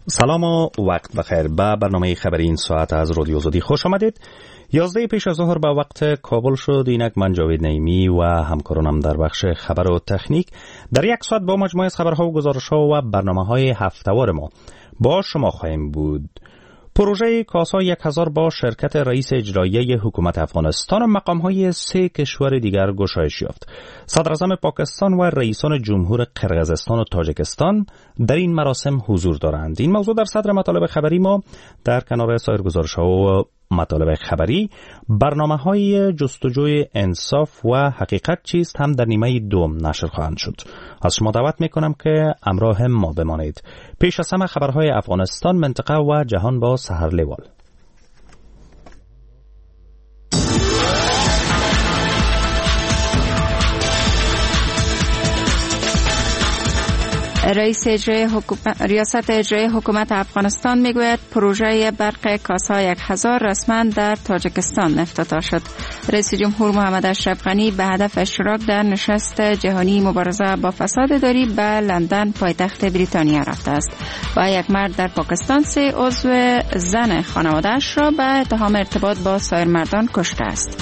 سلام و وقت بخیر. به برنامه خبری این ساعت از رادیو آزادی خوش آمدید. 11 پیش از ظهر به وقت کابل شد. اینک من جاوید نعیمی و همکارانم در بخش خبر و تکنیک در یک ساعت با مجموعه از خبرها و گزارش‌ها و برنامه‌های هفته‌وار ما با شما خواهیم بود. پروژه کاسا 1000 با شرکت رئیس اجرایی حکومت افغانستان و مقام‌های 3 کشور دیگر گشایش یافت. صدراعظم پاکستان و رئیسان جمهور قرقیزستان و تاجیکستان در این مراسم حضور دارند. این موضوع در صدر مطالب خبری ما. در کنار سایر گزارش‌ها و مطالب خبری، برنامه‌های جستجوی انصاف و حقیقت چیست هم در نیمه دوم نشر خواهند شد. از شما دعوت میکنم که همراه ما بمانید. پیش از همه خبرهای افغانستان، منطقه و جهان با سحر لیوال. ریاست اجرایی حکومت افغانستان میگوید پروژه برق کاسا 1000 رسما در تاجیکستان افتتاح شد. رئیس جمهور محمد اشرف غنی به هدف اشتراک در نشست جهانی مبارزه با فساد اداری به لندن پایتخت بریتانیا رفته است و یک مرد در پاکستان 3 عضو زن خانواده‌اش را به اتهام ارتباط با سایر مردان کشته است.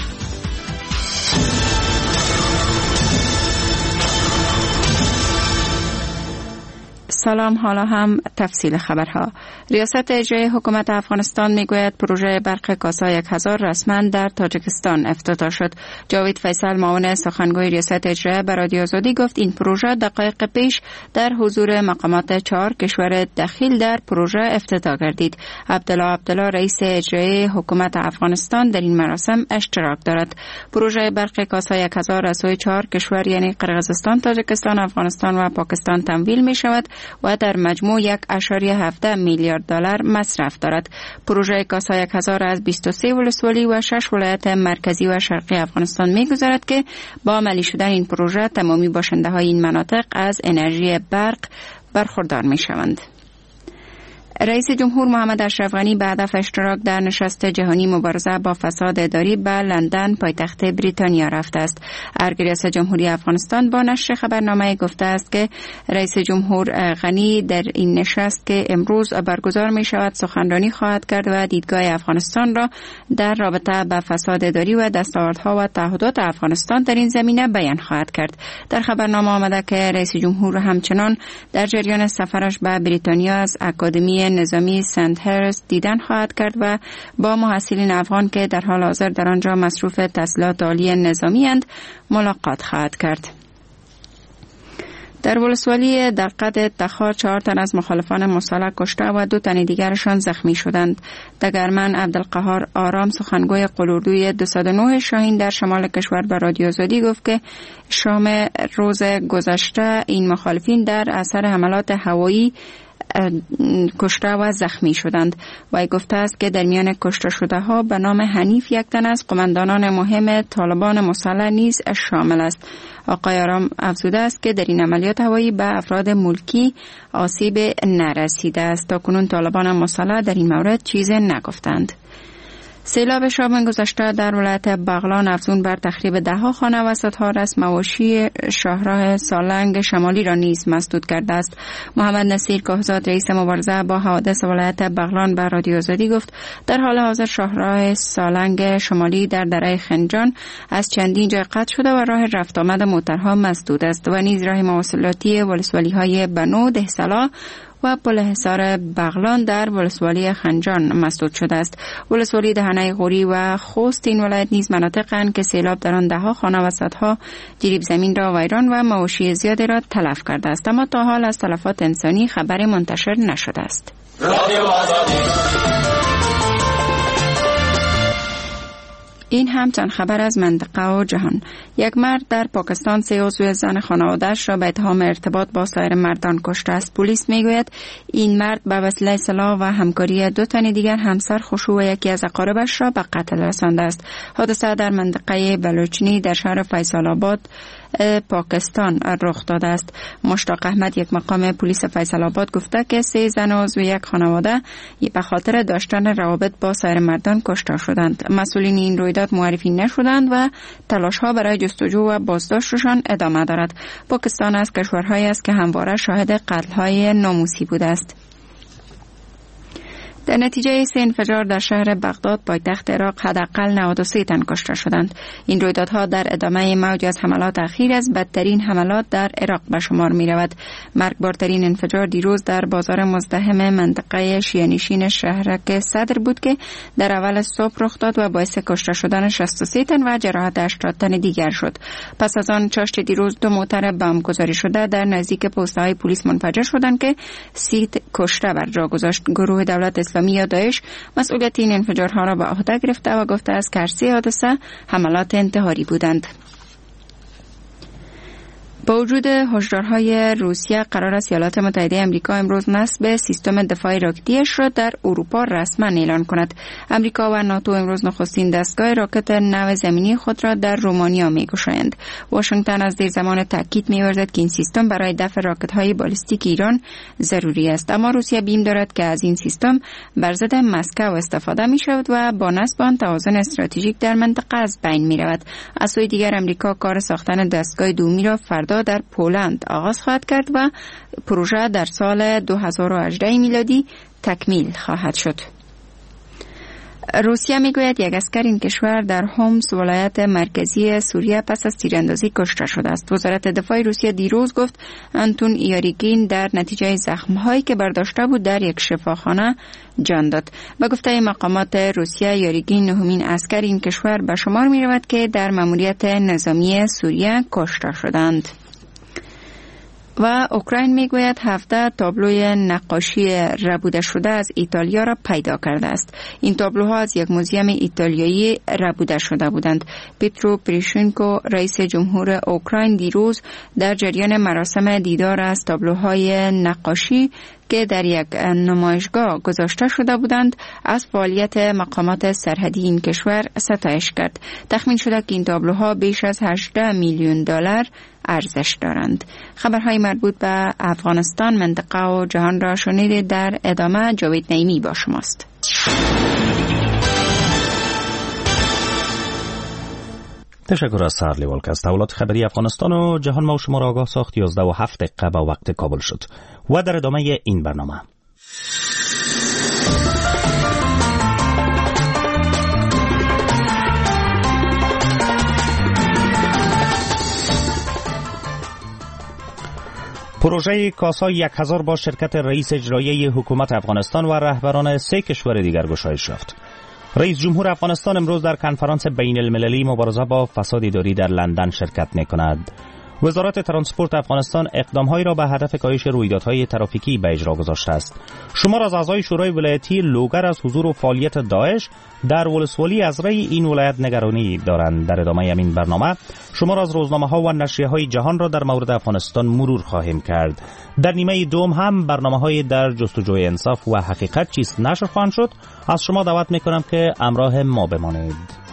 سلام، حالا هم تفصیل خبرها. ریاست اجرایی حکومت افغانستان میگوید پروژه برق کاسا 1000 رسما در تاجیکستان افتتاح شد. جاوید فیصل، معاون سخنگوی ریاست اجرایی، به رادیو آزادی گفت این پروژه دقایق پیش در حضور مقامات 4 کشور دخیل در پروژه افتتاح گردید. عبدالله رئیس اجرایی حکومت افغانستان در این مراسم اشتراک دارد. پروژه برق کاسا 1000 از سوی 4 کشور یعنی قرقیزستان، تاجیکستان، افغانستان و پاکستان تمویل می شود و در مجموع 1.7 میلیارد دلار مصرف دارد. پروژه کاسا 1000 از 23 ولسوالی و 6 ولایت مرکزی و شرقی افغانستان می‌گذرد که با عملی شدن این پروژه تمامی باشنده‌های این مناطق از انرژی برق برخوردار می‌شوند. رئیس جمهور محمد اشرف غنی به هدف اشتراک در نشست جهانی مبارزه با فساد اداری به لندن پایتخت بریتانیا رفته است. ارگ ریاست جمهوری افغانستان با نشر خبرنامه گفته است که رئیس جمهور غنی در این نشست که امروز برگزار می شود سخنرانی خواهد کرد و دیدگاه افغانستان را در رابطه با فساد اداری و دستاوردها و تعهدات افغانستان در این زمینه بیان خواهد کرد. در خبرنامه آمده که رئیس جمهور همچنان در جریان سفرش به بریتانیا از اکادمی نظامی سندهرست دیدن خواهد کرد و با محصلین افغان که در حال حاضر در آنجا مصروف تحصیلات عالی نظامی اند ملاقات خواهد کرد. در ولسوالی در قد تخار 4 تن از مخالفان مسلح کشته و 2 تن دیگرشان زخمی شدند. دگرمن عبدالقهار آرام، سخنگوی قلوردوی 209 شاهین در شمال کشور، به رادیو آزادی گفت که شام روز گذشته این مخالفین در اثر حملات هوایی کشته و زخمی شدند. و گفته است که در میان کشته شده ها به نام حنیف 1 تن از قماندانان مهم طالبان مسلح نیز شامل است. آقای آرام افزوده است که در این عملیات هوایی به افراد ملکی آسیب نرسیده است. تا کنون طالبان مسلح در این مورد چیزی نگفتند. سیلاب شابان گذشته در ولایت بغلان افزون بر تخریب 10 خانه و صدها رسم مواشی شاهراه سالنگ شمالی را نیز مسدود کرده است. محمد نصیر کاهزاد، رئیس مبارزه با حوادث ولایت بغلان، به رادیو آزادی گفت در حال حاضر شاهراه سالنگ شمالی در دره خنجان از چندین جای قطع شده و راه رفت آمد موترها مسدود است و نیز راه مواصلاتی ولسوالی‌های بنو، دهسلا و پل حصار بغلان در ولسوالی خنجان مسدود شده است. ولسوالی دهنه غوری و خوست این ولایت نیز مناطق‌اند که سیلاب در آن 10 خانه و صدها جریب زمین را ویران و مواشی زیادی را تلف کرده است، اما تا حال از تلفات انسانی خبری منتشر نشده است. این هم چند خبر از منطقه و جهان. یک مرد در پاکستان 3 عضو زن خانواده‌اش را به اتهام ارتباط با سایر مردان کشته است. پلیس میگوید این مرد به وسیله سلاح و همکاری 2 تن دیگر همسر، خشوع و یکی از اقاربش را به قتل رسانده است. حادثه در منطقه بلوچنی در شهر فیصل آباد پاکستان رخ داده است. مشتاق احمد، یک مقام پلیس فیصل آباد، گفته که 3 زن عضو یک خانواده به خاطر داشتن روابط با سایر مردان کشته شدند. مسئولین این رویداد معرفی نشدند و تلاش‌ها برای جستجو و بازداشتشان ادامه دارد. پاکستان از کشورهایی است که همواره شاهد قتل‌های ناموسی بوده است. در نتیجه 3 انفجار در شهر بغداد پایتخت عراق حداقل 93 تن کشته شدند. این رویدادها در ادامه موج از حملات اخیر از بدترین حملات در عراق به شمار می رود. مرگبارترین انفجار دیروز در بازار مزدحم منطقه شیعه‌نشین شهرک صدر بود که در اول صبح رخ داد و باعث کشته شدن 63 تن و جراحت 80 تن دیگر شد. پس از آن چاشت دیروز 2 موتر بمب گذاری شده در نزدیک پست‌های پلیس منفجر شدند که 30 کشته بر جا گذاشت. گروه دولت اسلامی یا داعش مسئولیت این انفجارها را به عهده گرفته و گفته است که عرصه حادثه حملات انتحاری بودند. با وجود هشدارهای روسیه قرار است ایالات متحده آمریکا امروز نصب سیستم دفاع راکتیش را در اروپا رسما اعلان کند. آمریکا و ناتو امروز نخستین دستگاه راکت نو زمینی خود را در رومانیا می‌گشایند. واشنگتن از دیر زمان تاکید می‌ورزد که این سیستم برای دفع راکت‌های بالستیک ایران ضروری است، اما روسیه بیم دارد که از این سیستم بر ضد مسکو استفاده می‌شود و با نصب آن توازن استراتژیک در منطقه از بین می‌رود. از سوی دیگر آمریکا کار ساختن دستگاه دومی را فردا در پولند آغاز خواهد کرد و پروژه در سال 2018 میلادی تکمیل خواهد شد. روسیه میگوید یک اسکر این کشور در هومس ولایت مرکزی سوریه پس از تیراندازی کشته شده است. وزارت دفاع روسیه دیروز گفت آنتون یاریگین در نتیجه زخم‌هایی که برداشته بود در یک شفاخانه جان داد. به گفته مقامات روسیه یاریگین نهمین اسکر این کشور به شمار می‌رود که در ماموریت نظامی سوریه کشته شدند. و اوکراین میگوید 17 تابلوی نقاشی ربوده شده از ایتالیا را پیدا کرده است. این تابلوها از یک موزیم ایتالیایی ربوده شده بودند. پیترو پریشینکو رئیس جمهور اوکراین دیروز در جریان مراسم دیدار از تابلوهای نقاشی که در یک نمایشگاه گذاشته شده بودند از فعالیت مقامات سرحدی این کشور ستایش کرد. تخمین شده که این تابلوها بیش از 18 میلیون دلار ارزش دارند. خبرهای مربوط به افغانستان، منطقه و جهان را شنیدید. در ادامه جاوید نعیمی با شماست. تشکر از سهر لیوال که از تولات خبری افغانستان و جهان ما و شما را آگاه ساخت. 11:07 به وقت کابل شد و در ادامه این برنامه پروژه کاسا 1000 با شرکت رئیس اجرایی حکومت افغانستان و رهبران 3 کشور دیگر گشایش یافت. رئیس جمهور افغانستان امروز در کنفرانس بین المللی مبارزه با فساد اداری در لندن شرکت می‌کند. وزارت ترانسپورت افغانستان اقدام‌هایی را به هدف کاهش رویدادهای ترافیکی به اجرا گذاشته است. شمار از اعضای شورای ولایتی لوگر از حضور و فعالیت داعش در ولسوالی از رأی این ولایت نگرانی دارند. در ادامه همین برنامه شمار از روزنامه‌ها و نشریه‌های جهان را در مورد افغانستان مرور خواهیم کرد. در نیمه دوم هم برنامه‌های در جستجوی انصاف و حقیقت چیست نشر خواهند شد. از شما دعوت می‌کنم که همراه ما بمانید.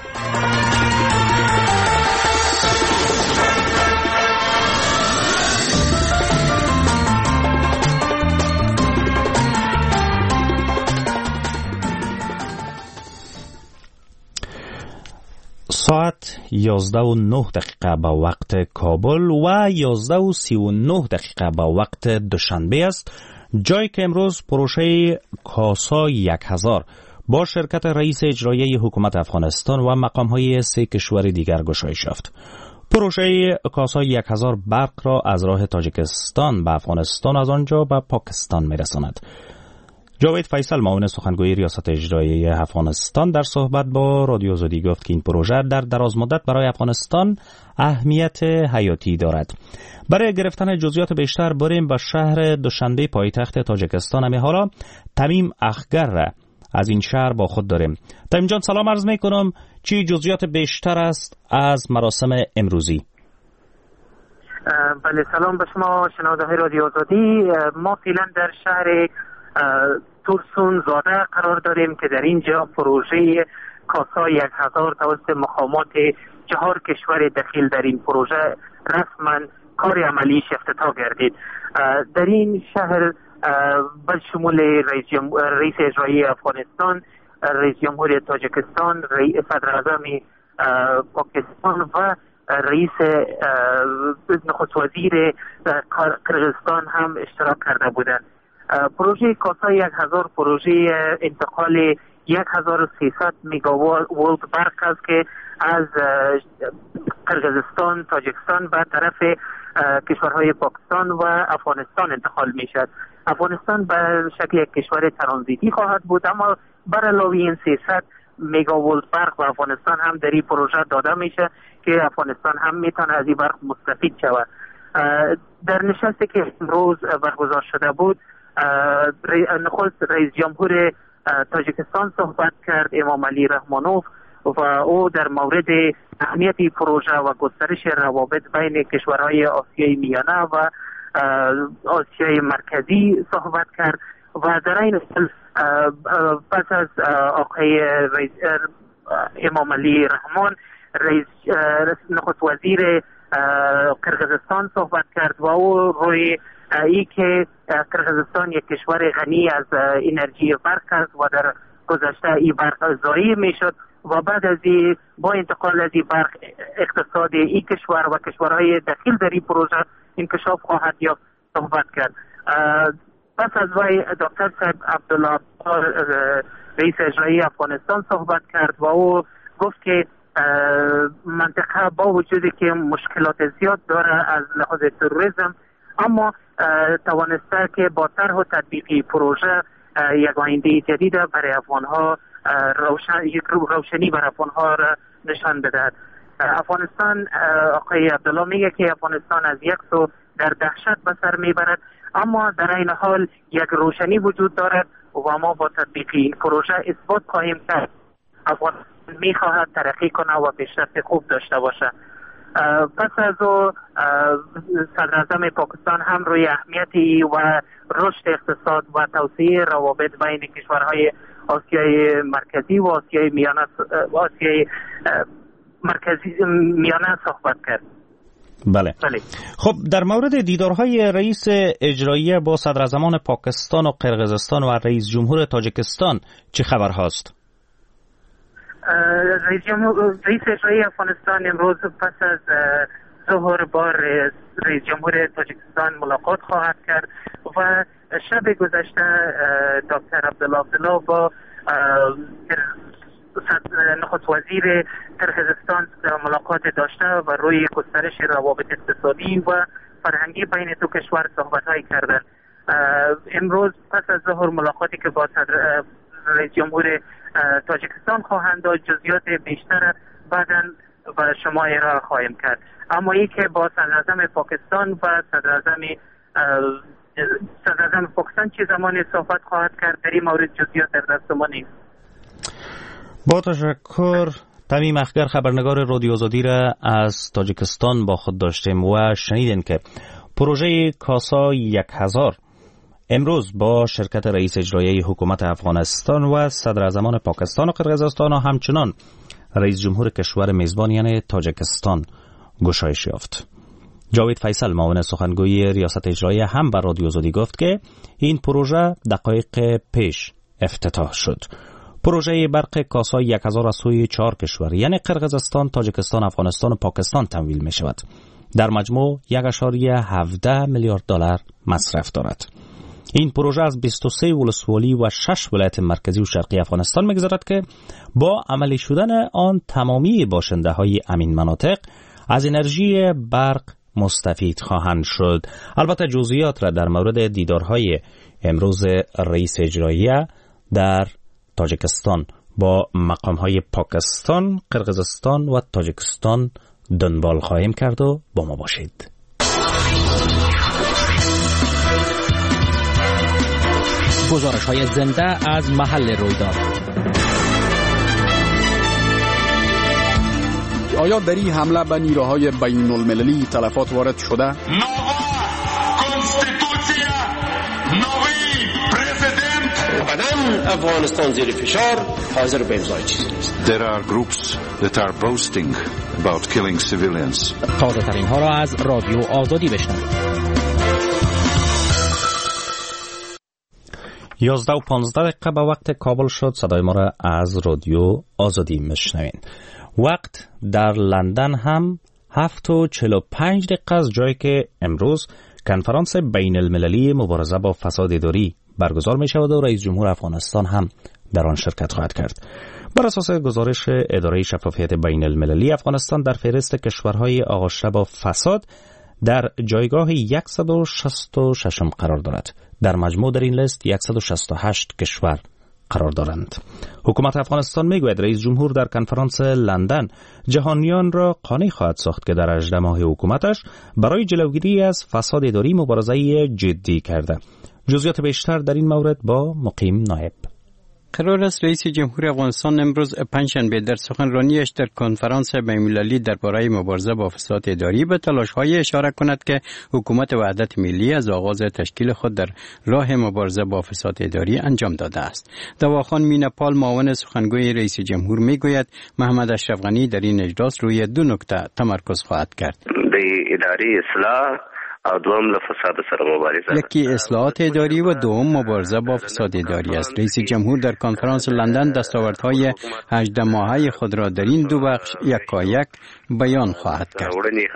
ساعت 11:09 به وقت کابل و 11:39 به وقت دوشنبه است، جایی که امروز پروژه کاسا 1000 با شرکت رئیس اجرایی حکومت افغانستان و مقام‌های 3 کشور دیگر گشایش یافت. پروژه کاسا 1000 برق را از راه تاجیکستان به افغانستان از آنجا به پاکستان می‌رساند. جاوید فیصل معاون سخنگوی ریاست اجرایی افغانستان در صحبت با رادیو آزادی گفت که این پروژه در دراز مدت برای افغانستان اهمیت حیاتی دارد. برای گرفتن جزئیات بیشتر بریم به شهر دوشنبه پایتخت تاجیکستان. همین حالا تمیم اخگر را از این شهر با خود داریم. تمیم جان سلام عرض میکنم، چی جزئیات بیشتر است از مراسم امروزی؟ بله سلام به شما شنونده رادیو آزادی. ما فعلا در شهر تورسون زاده قرار داریم که در اینجا پروژه کاسا 1000 توسط مقامات 4 کشور دخیل در این پروژه رسما کار عملیش افتتاح گردید. در این شهر به شمول رئیس اجرایی افغانستان، رئیس جمهور تاجیکستان، صدر اعظم پاکستان و رئیس نخست وزیر قرقیزستان هم اشتراک کرده بودند. پروژه کاسا 1000 پروژه انتقال 1300 مگاوات برق است که از قرقیزستان، تاجیکستان به طرف کشورهای پاکستان و افغانستان انتقال می شد. افغانستان به شکل یک کشور ترانزیتی خواهد بود، اما بر علاوه این 300 مگاوات برق به افغانستان هم در این پروژه داده میشه که افغانستان هم میتونه از این برق مستفید شود. در نشستی که امروز برگزار شده بود، نخست رئیس جمهور تاجیکستان صحبت کرد، امام علی رحمانوف، و او در مورد اهمیت پروژه و گسترش روابط بین کشورهای آسیای میانه و آسیای مرکزی صحبت کرد و در این حال پس از آقای امام علی رحمان، رئیس نخست وزیر قرقیزستان صحبت کرد و او روی ای که قرقیزستان یک کشور غنی از انرژی برق است و در گذشته این برق ضایع میشد و بعد از این با انتقال از این برق اقتصاد این کشور و کشورهای داخل در این پروژه انکشاف خواهد یافت صحبت کرد. پس از وی دکتر صاحب عبدالله رئیس اجرایی افغانستان صحبت کرد و او گفت که منطقه با وجودی که مشکلات زیاد داره از لحاظ تروریسم، اما توانسته که با طرح و تطبیقی پروژه یک آینده جدید برای افغانها روشنی بر افغانها را نشان بدهد. افغانستان، آقای عبدالله میگه که افغانستان از یک سو در دهشت به سر میبرد، اما در این حال یک روشنی وجود دارد و ما با تطبیقی پروژه اثبات خواهیم کرد افغانستان میخواهد ترقی کنه و پیشرفت خوب داشته باشه. پس از او صدراعظم پاکستان هم روی اهمیتی و رشد اقتصاد و توسعه روابط بین کشورهای آسیای مرکزی و آسیای میانه صحبت کرد. بله. خب در مورد دیدارهای رئیس اجرایی با صدراعظمان پاکستان و قرقیزستان و رئیس جمهور تاجیکستان چه خبر هاست؟ رئیس اجرایی افغانستان امروز پس از ظهر با رئیس جمهور تاجیکستان ملاقات خواهد کرد و شب گذشته دکتر عبدالله با نخست وزیر قرقیزستان ملاقات داشته و روی گسترش روابط اقتصادی و فرهنگی بین دو کشور صحبت‌هایی کردند. امروز پس از ظهر ملاقاتی که با رئیس جمهور تاجیکستان خواهند داشت، جزئیات بیشتر بعداً به شما ارائه خواهیم کرد. اما این که با صدراعظم پاکستان و صدراعظم پاکستان چه زمانی صحبت خواهد کرد در این مورد جزئیات در دست ما نیست. با تشکر. تمیم اخگر خبرنگار رادیو آزادی را از تاجیکستان با خود داشتیم و شنیدین که پروژه کاسا 1000 امروز با شرکت رئیس اجرایی حکومت افغانستان و صدراعظمان پاکستان و قرقیزستان و همچنان رئیس جمهور کشور میزبان یعنی تاجیکستان گشایش یافت. جاوید فیصل معاون سخنگوی ریاست اجرایی هم بر رادیو آزادی گفت که این پروژه دقایق پیش افتتاح شد. پروژه برق کاسا 1000 از سوی 4 کشور یعنی قرقیزستان، تاجیکستان، افغانستان و پاکستان تمویل می شود. در مجموع 1.17 میلیارد دلار مصرف دارد. این پروژه از 23 ولسوالی و 6 ولایت مرکزی و شرقی افغانستان می‌گذرد که با عملی شدن آن تمامی باشنده های امین مناطق از انرژی برق مستفید خواهند شد. البته جزئیات را در مورد دیدارهای امروز رئیس اجرایی در تاجیکستان با مقام‌های پاکستان، قرقیزستان و تاجیکستان دنبال خواهیم کرد و با ما باشید. گزارش‌های زنده از محل رویداد. آیا در این حمله به نیروهای بین المللی تلفات وارد شده؟ افغانستان زیر فشار حاضر به امضای چیزی نیست. There are groups that are boasting about killing civilians. تازه ترین ها را از رادیو آزادی بشنوید. 11:15 به وقت کابل شد. صدای ما را از رادیو آزادی میشنوین. وقت در لندن هم 7:45 از جایی که امروز کنفرانس بین المللی مبارزه با فساد اداری برگزار می شود و رئیس جمهور افغانستان هم در آن شرکت خواهد کرد. بر اساس گزارش اداره شفافیت بین المللی، افغانستان در فهرست کشورهای آغشته با فساد در جایگاه 166 قرار دارد. در مجموع در این لیست 168 کشور قرار دارند. حکومت افغانستان میگوید رئیس جمهور در کنفرانس لندن جهانیان را قانع خواهد ساخت که در 18 ماه حکومتش برای جلوگیری از فساد اداری مبارزه جدی کرده. جزئیات بیشتر در این مورد با مقیم نایب. قرار است رئیس جمهور افغانستان امروز پنجشنبه در سخنرانیش در کنفرانس بین‌المللی درباره مبارزه با فساد اداری به تلاش‌های اشاره کند که حکومت وحدت ملی از آغاز تشکیل خود در راه مبارزه با فساد اداری انجام داده است. دواخان میناپال معاون سخنگوی رئیس جمهور میگوید محمد اشرف غنی در این اجلاس روی دو نکته تمرکز خواهد کرد. به اداری اصلاح او دوم له فساد سره مبارزه. یکی اصلاحات اداری و دوم مبارزه با فساد اداری است. رئیس جمهور در کنفرانس لندن دستاوردهای 18 ماهه خود را در این دو بخش یکایک بیان خواهد کرد.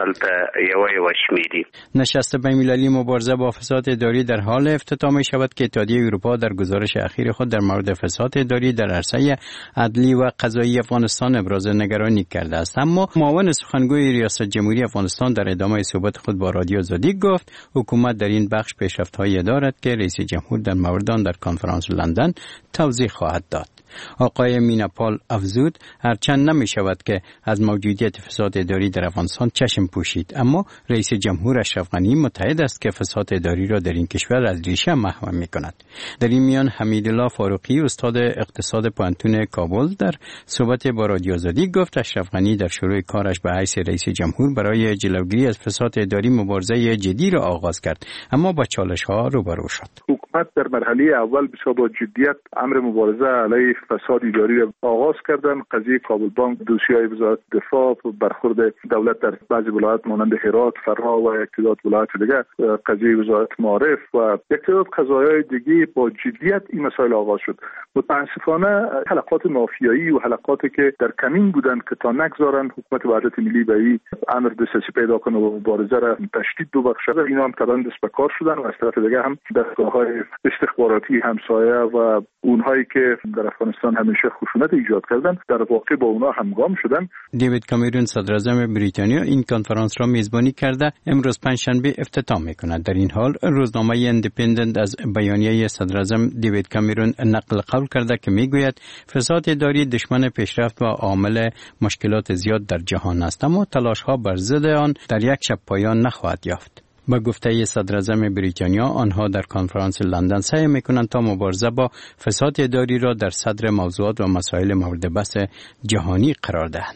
نشست بین‌المللی مبارزه با فساد اداری در حال افتتاح می شود که اتحادیه اروپا در گزارش اخیر خود در مورد فساد اداری در عرصه عدلی و قضایی افغانستان ابراز نگرانی کرده است. اما معاون سخنگوی ریاست جمهوری افغانستان در ادامه صحبت خود با رادیو آزادی گفت حکومت در این بخش پیشرفت‌هایی دارد که رئیس جمهور در مورد آن در کنفرانس لندن توضیح خواهد داد. آقای میناپال افزود هرچند نمی شود که از موجودیت فساد اداری در افغانستان چشم پوشید، اما رئیس جمهور اشرف غنی متعهد است که فساد اداری را در این کشور از ریشه محو می کند. در این میان حمیدالله فاروقی استاد اقتصاد پوهنتون کابل در صحبت با رادیو آزادی گفت اشرف غنی در شروع کارش به حیث رئیس جمهور برای جلوگیری از فساد اداری مبارزه جدی را آغاز کرد، اما با چالش‌ها روبرو شد. حکومت در مرحله اول بسیار با جدیت امر مبارزه علیه فساد اداری را آغاز کردن. قضیه کابل بانک، دوسیه‌های وزارت دفاع، برخورد دولت در بعضی ولایات مانند هرات، فرا و یک تعداد ولایات دیگر، قضیه وزارت معارف و یک تعداد قضایای دیگه با جدیت این مسائل آغاز شد. متاسفانه حلقات مافیایی و حلقاتی که در کمین بودن که تا نگذارن حکومت وحدت ملی به این امر دسترسی پیدا کنه و مبارزه را تشدید ببخشه، اینا هم طبعا دست به کار شدن و از طرف دیگه هم دستگاه‌های استخباراتی همسایه و اونهایی که در افغانستان همیشه خشونت ایجاد کردن در واقع با اونا همگام شدن. دیوید کامرون صدر اعظم بریتانیا این کنفرانس را میزبانی کرده امروز پنجشنبه افتتاح میکند. در این حال روزنامه ایندیپندنت از بیانیه صدر اعظم دیوید کامرون نقل قول کرده که میگوید فساد اداری دشمن پیشرفت و عامل مشکلات زیاد در جهان است، اما تلاش‌ها بر ضد آن در یک شب پایان نخواهد یافت. با گفته صدر اعظم بریتانیا آنها در کنفرانس لندن سعی میکنند تا مبارزه با فساد اداری را در صدر موضوعات و مسائل مورد بحث جهانی قرار دهند.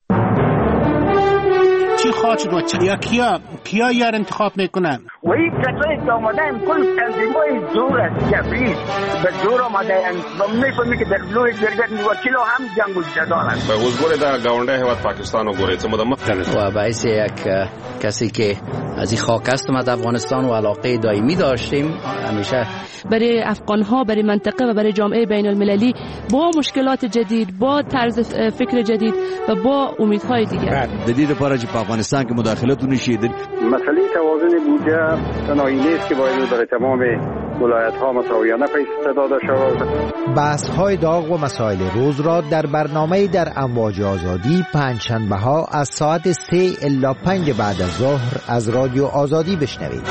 چی خواهد و کیا یار انتخاب میکنن؟ و این کسایی که آمدن کل تنظیمای زور است، جبریل به زور آمدن و میفهمی که در لوی جرگت وکیل هم جنگ و جدال است. به حضور در گاونده هواد پاکستان و گوریت و باعث یک کسی که از این خاک است ما در افغانستان و علاقه دائمی داشتیم همیشه برای افغان‌ها، برای منطقه و برای جامعه بین المللی با مشکلات جدید، با طرز فکر جدید و با امیدهای دیگر. جدید پارچ په افغانستان کې مداخلتونه شي. مسئله توازن بودجه تنهایی نیست که باید برای تمام ولایت‌ها مساویانه پیش داده شود. بحث‌های داغ و مسائل روز را در برنامه در امواج آزادی پنجشنبه‌ها از ساعت 3 الی 5 بعد از ظهر از رادیو آزادی بشنوید.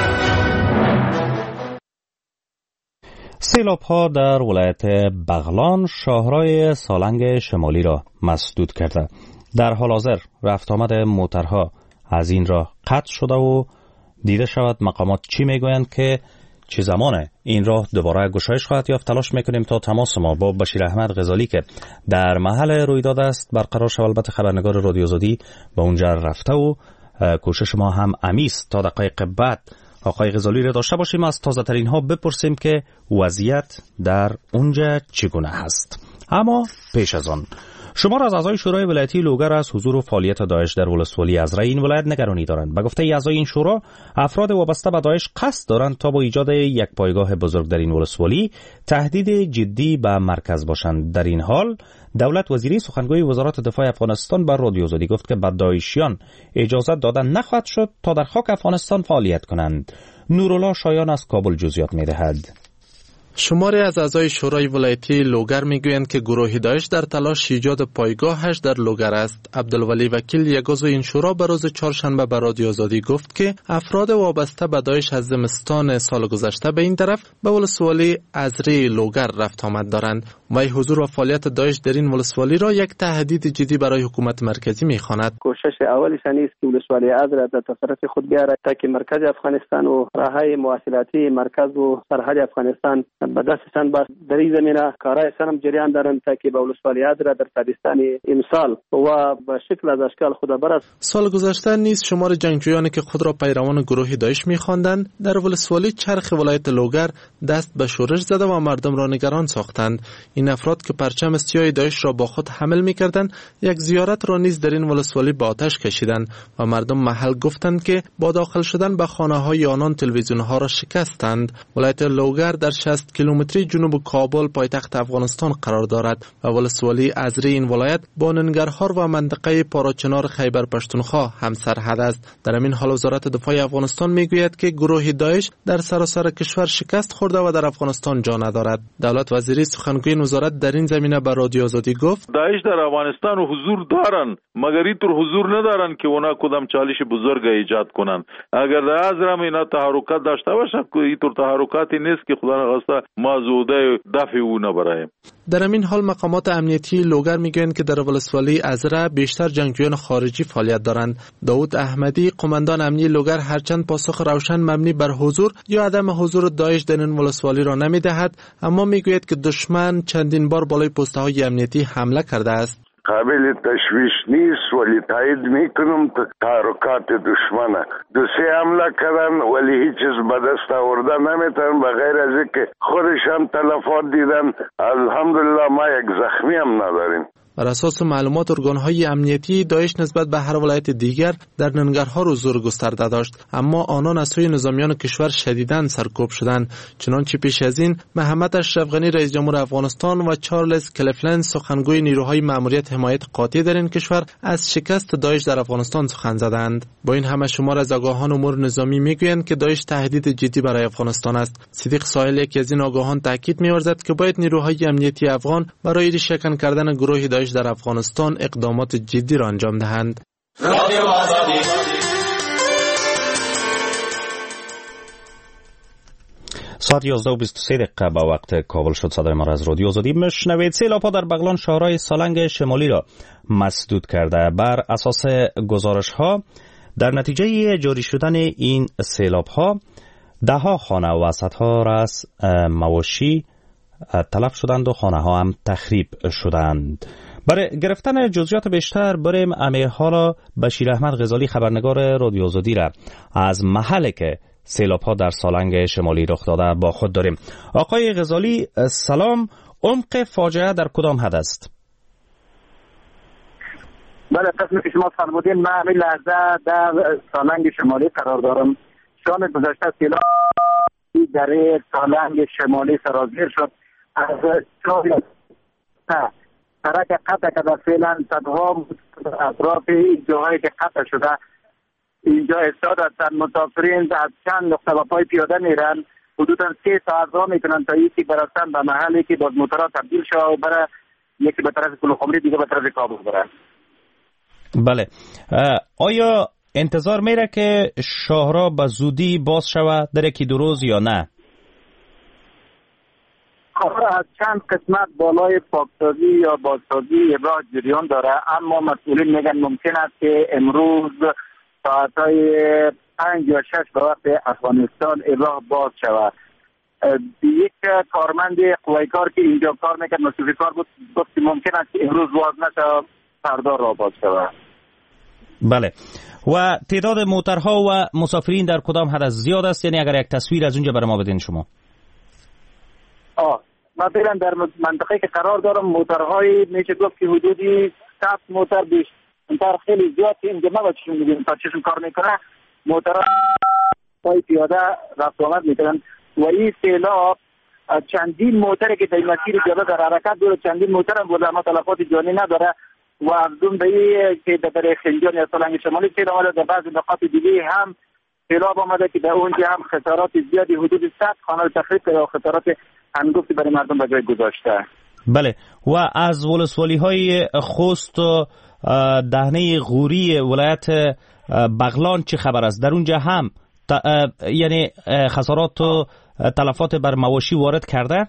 سیلاب‌ها در ولایت بغلان شاهرای سالنگ شمالی را مسدود کرده. در حال حاضر رفت آمد موترها از این راه قطع شده و دیده شود مقامات چی میگویند که چه زمانه این راه دوباره گشایش خواهد یافت. تلاش میکنیم تا تماس ما با بشیر احمد غزالی که در محل رویداد است برقرار شود. البته خبرنگار رادیو آزادی به اونجا رفته و کوشش ما هم امیست تا دقایق بعد آقای غزالی را داشته باشیم از تازه ترین ها بپرسیم که وضعیت در اونجا چگونه هست. اما پیش از آن شمار از اعضای شورای ولایتی لوگر از حضور و فعالیت داعش در ولسوالی ازرای این ولایت نگرانی دارند. به گفته اعضای این شورا افراد وابسته به داعش قصد دارند تا با ایجاد یک پایگاه بزرگ در این ولسوالی تهدید جدی به مرکز باشند. در این حال دولت وزیری سخنگوی وزارت دفاع افغانستان بر رادیو آزادی گفت که به داعشیان اجازه دادن نخواهد شد تا در خاک افغانستان فعالیت کنند. نورالله شایان از کابل جزئیات می‌دهد. شماری از اعضای شورای ولایتی لوگر میگویند که گروه داعش در تلاش ایجاد پایگاهش در لوگر است. عبدالولی وکیل، یک عضو این شورا، به روز چهارشنبه به رادیو آزادی گفت که افراد وابسته به داعش از زمستان سال گذشته به این طرف به ولسوالی ازری لوگر رفت آمد دارند. وی حضور و فعالیت داعش در این ولسوالی را یک تهدید جدی برای حکومت مرکزی می‌خواند. کوشش اولیش نیست که ولسوالی ازر در تصرف خود بیاره تا که مرکز افغانستان و راههای مواصلاتی مرکز و سرحد افغانستان به دستشان باشه. در این زمینه کارهای سنم جریان دارند تا که به ولسوالی ازر در تابستان امسال و به شکل از اشکال خود برست. سال گذشته نیز شمار جنگجویانی که خود را پیروان گروه داعش می‌خواندند در ولسوالی چرخ ولایت لوگر دست به شورش زده و مردم را نگران ساختند. این افراد که پرچم سیاه داعش را با خود حمل می‌کردند یک زیارت را نیز در این ولسوالی به آتش کشیدند و مردم محل گفتند که با داخل شدن به خانه‌های آنان تلویزیون‌ها را شکستند. ولایت لوگر در 60 کیلومتری جنوب کابل پایتخت افغانستان قرار دارد و ولسوالی ازری این ولایت با ننگرهار و منطقه پاراچنار خیبر پشتونخوا همسرحد است. در همین حال وزارت دفاع افغانستان میگوید که گروه داعش در سراسر کشور شکست خورده و در افغانستان جا ندارد. دولت وزیری سخنگوی وزارت در این زمینه به رادیو آزادی گفت داعش در افغانستان حضور دارن مگر اینطور حضور ندارن که اونا کدام چالش بزرگ ایجاد کنن. اگر در ازرم اینا تحرکات داشته باشه اینطور تحرکاتی نیست که خدا نخواسته ما زوده دفع او نبرایم. در همین حال مقامات امنیتی لوگر میگویند که در ولسوالی ازره بیشتر جنگجویان خارجی فعالیت دارند. داود احمدی، قماندان امنیتی لوگر، هرچند پاسخ روشن مبنی بر حضور یا عدم حضور داعش در این ولسوالی را نمیدهد، اما میگوید که دشمن چندین بار بالای پست‌های امنیتی حمله کرده است. قابل تشویش نیست ولی تایید میکنم تحرکات دشمنه. دوستی حمله کردن ولی هیچ چیز به دست آورده نمیتونن بغیر از اینکه خودش هم تلفات دیدن. الحمدلله ما یک زخمی هم نداریم. بر اساس معلومات ارگان‌های امنیتی داعش نسبت به هر ولایت دیگر در ننگرهار حضور گسترده داشت، اما آنان از سوی نظامیان کشور شدیداً سرکوب شدند. چنانچه پیش از این محمد اشرف غنی رئیس جمهور افغانستان و چارلز کلیفلند سخنگوی نیروهای مأموریت حمایت قاطع در این کشور از شکست داعش در افغانستان سخن زدند. با این همه شمار از آگاهان امور نظامی میگویند که داعش تهدید جدی برای افغانستان است. صدیق ساحل یکی از این آگاهان تاکید می‌ورزد که باید نیروهای امنیتی افغان برای ریشه‌کن کردن گروه داعش در افغانستان اقدامات جدی را انجام دهند. ساعت 11:23 با وقت کابل شد. صدای ما را از رادیو آزادی میشنوید. سیلاب‌ها در بغلان شهرهای سالنگ شمالی را مسدود کرده. بر اساس گزارش‌ها در نتیجه جاری شدن این سیلاب‌ها ده‌ها خانه و صدها رأس مواشی تلف شدند و خانه‌ها هم تخریب شدند. برای گرفتن جزئیات بیشتر بریم امیرها را بشیر احمد غزالی خبرنگار رادیو آزادی را از محلی که سیلاب‌ها در سالنگ شمالی رخ داده با خود داریم. آقای غزالی سلام، عمق فاجعه در کدام حد است؟ بله، قسمی که شما فرمودین من همین لحظه در سالنگ شمالی قرار دارم. شام گذشته سیلاب در سالنگ شمالی سرازیر شد. از چهار سرک قطع کرده. فعلا صدها اطراف این جاهایی که قطع شده اینجا استاد هستند. مسافرین از چند نقطه به پای پیاده میرن. حدودا 3 ساعت راه میکنن تا یکی برسن به محلی که باز موتورها تبدیل شد و برای یکی به طرف کلوخمری دیگه به طرف کابل برن. بله، آیا انتظار میره که شاهراه به زودی باز شود در یکی دو روز یا نه؟ کار از چند قسمت بالای پاکسازی یا بازسازی راه جریان داره، اما مسئولین میگن ممکن است که امروز ساعتهای 5 یا 6 به وقت افغانستان راه باز شود. یک کارمند قوای کار که اینجا کار میکرد، مسئول کار بود، گفت ممکن است که امروز باز نشه، فردا راه باز شود. بله، و تعداد موترها و مسافرین در کدام حد زیاد است؟ یعنی اگر یک تصویر از اونجا برای ما بدین شما. مثلا در منطقه که قرار دارم موترهای میشه گفت که حدودی 100 موتر بیشتر خیلی زیاد که اینجا ما چشم می‌بینیم تا چشم کار میکنه. موترها پای پیاده رفت آمد میکنن و این سیلاب چندین موتر که در مسیر پیاده در حرکت داره، چندین موتر هم بوده اما تلفات جانی نداره و افزون به این که در خنجان یا سالنگ شمالی سیل آمده، در بعض نقاط دیگه هم سیلاب آمده که در اونجا هم خسارات زیادی حدود 100 خانه تخریب کرده و خسارات هنگفتی برای مردم به جای گذاشته. بله، و از ولسوالی های خوست و دهنه غوری ولایت بغلان چه خبر است؟ در اونجا هم یعنی خسارات و تلفات بر مواشی وارد کرده؟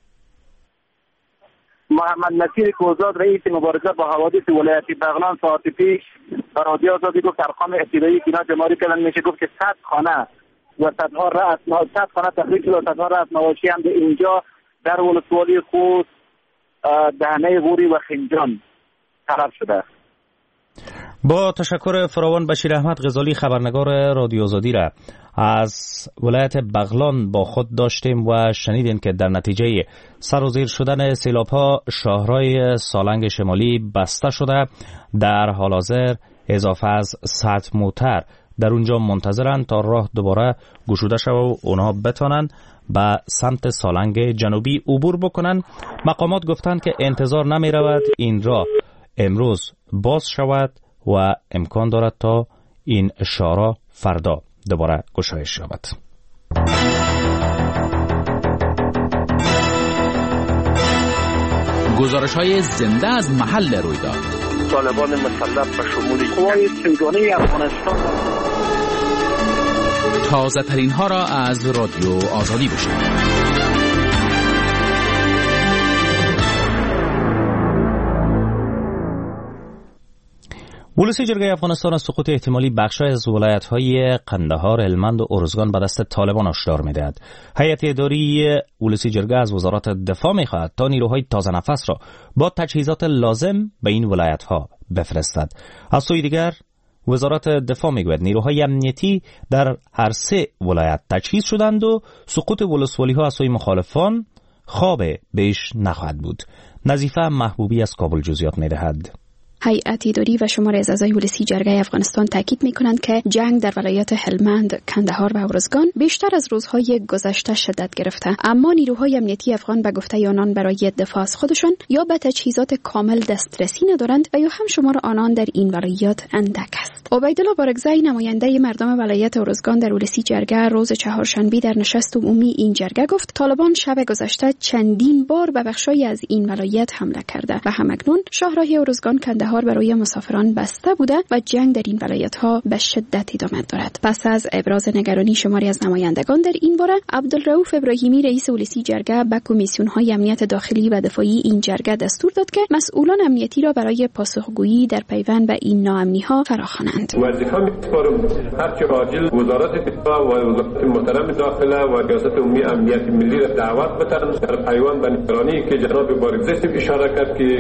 محمد نصیر کوزاد رئیس مبارزه با حوادث ولایت بغلان ساعت پیش به رادیو آزادی گفت ارقام ابتدایی که اینا جمع‌آوری کردن میشه گفت که 100 خانه و صدها رأس 100 خانه تخریب شده و صدها رأس مواشی هم اینجا در ولسوالی خوست، دهنه غوری و خنجان تلف شده. با تشکر فراوان بشیر احمد غزالی خبرنگار رادیو آزادی را از ولایت بغلان با خود داشتیم و شنیدیم که در نتیجه سر و زیر شدن سیلاب‌ها شاهرای سالنگ شمالی بسته شده. در حال حاضر اضافه از 100 موتر در اونجا منتظرند تا راه دوباره گشوده شود و اونها بتانند به سمت سالنگ جنوبی عبور بکنند. مقامات گفتند که انتظار نمی رود این راه امروز باز شود و امکان دارد تا این شارع فردا دوباره گشایش یابد. گزارش‌های زنده از محل رویداد. طالبان مسلح به شمول قوای سیگانه افغانستان. تازه ترین ها را از رادیو آزادی بشنوید. ولسی جرگه افغانستان از سقوط احتمالی بخش‌های از ولایت‌های قندهار، هلمند و ارزگان به دست طالبان هشدار می‌دهد. هیئت اداری ولسی جرگه از وزارت دفاع می‌خواهد تا نیروهای تازه نفس را با تجهیزات لازم به این ولایت‌ها بفرستد. از سوی دیگر وزارت دفاع میگوید نیروهای امنیتی در هر سه ولایت تجهیز شدند و سقوط ولسوالی‌ها از سوی مخالفان خواب بیش نخواهد بود. نظیفه محبوبی از کابل جزئیات می‌دهد. هیئت اداری و شمار اعضای ولسی جرگه افغانستان تاکید می‌کنند که جنگ در ولایات هلمند، کندهار و ارزگان بیشتر از روزهای گذشته شدت گرفته، اما نیروهای امنیتی افغان به گفته آنان برای دفاع از خودشان یا به تجهیزات کامل دسترسی ندارند و یا هم شمار آنان در این ولایات اندک است. عبیدالله بارگزای نماینده مردم ولایت ارزگان در ولسی جرگه روز چهارشنبه در نشست عمومی این جرگه گفت طالبان شب گذشته چندین بار به بخشای از این ولایت حمله کرده و همکنون شاهراه ارزگان کندهار برای مسافران بسته بوده و جنگ در این ولایت‌ها به شدت ادامه دارد. پس از ابراز نگرانی شماری از نمایندگان در این باره، عبدالرؤوف ابراهیمی رئیس ولسی جرگه به کمیسیون‌های امنیت داخلی و دفاعی این جرگه دستور داد که مسئولان امنیتی را برای پاسخگویی در پیوند به این ناامنی‌ها فراخوانند. وظیفه می‌سپارم هرچه عاجل وزارت دفاع و وزارت محترم داخله و ریاست عمومی امنیت ملی را دعوت بترن در پیوند به نگرانی که جناب بارگزای اشاره کرد که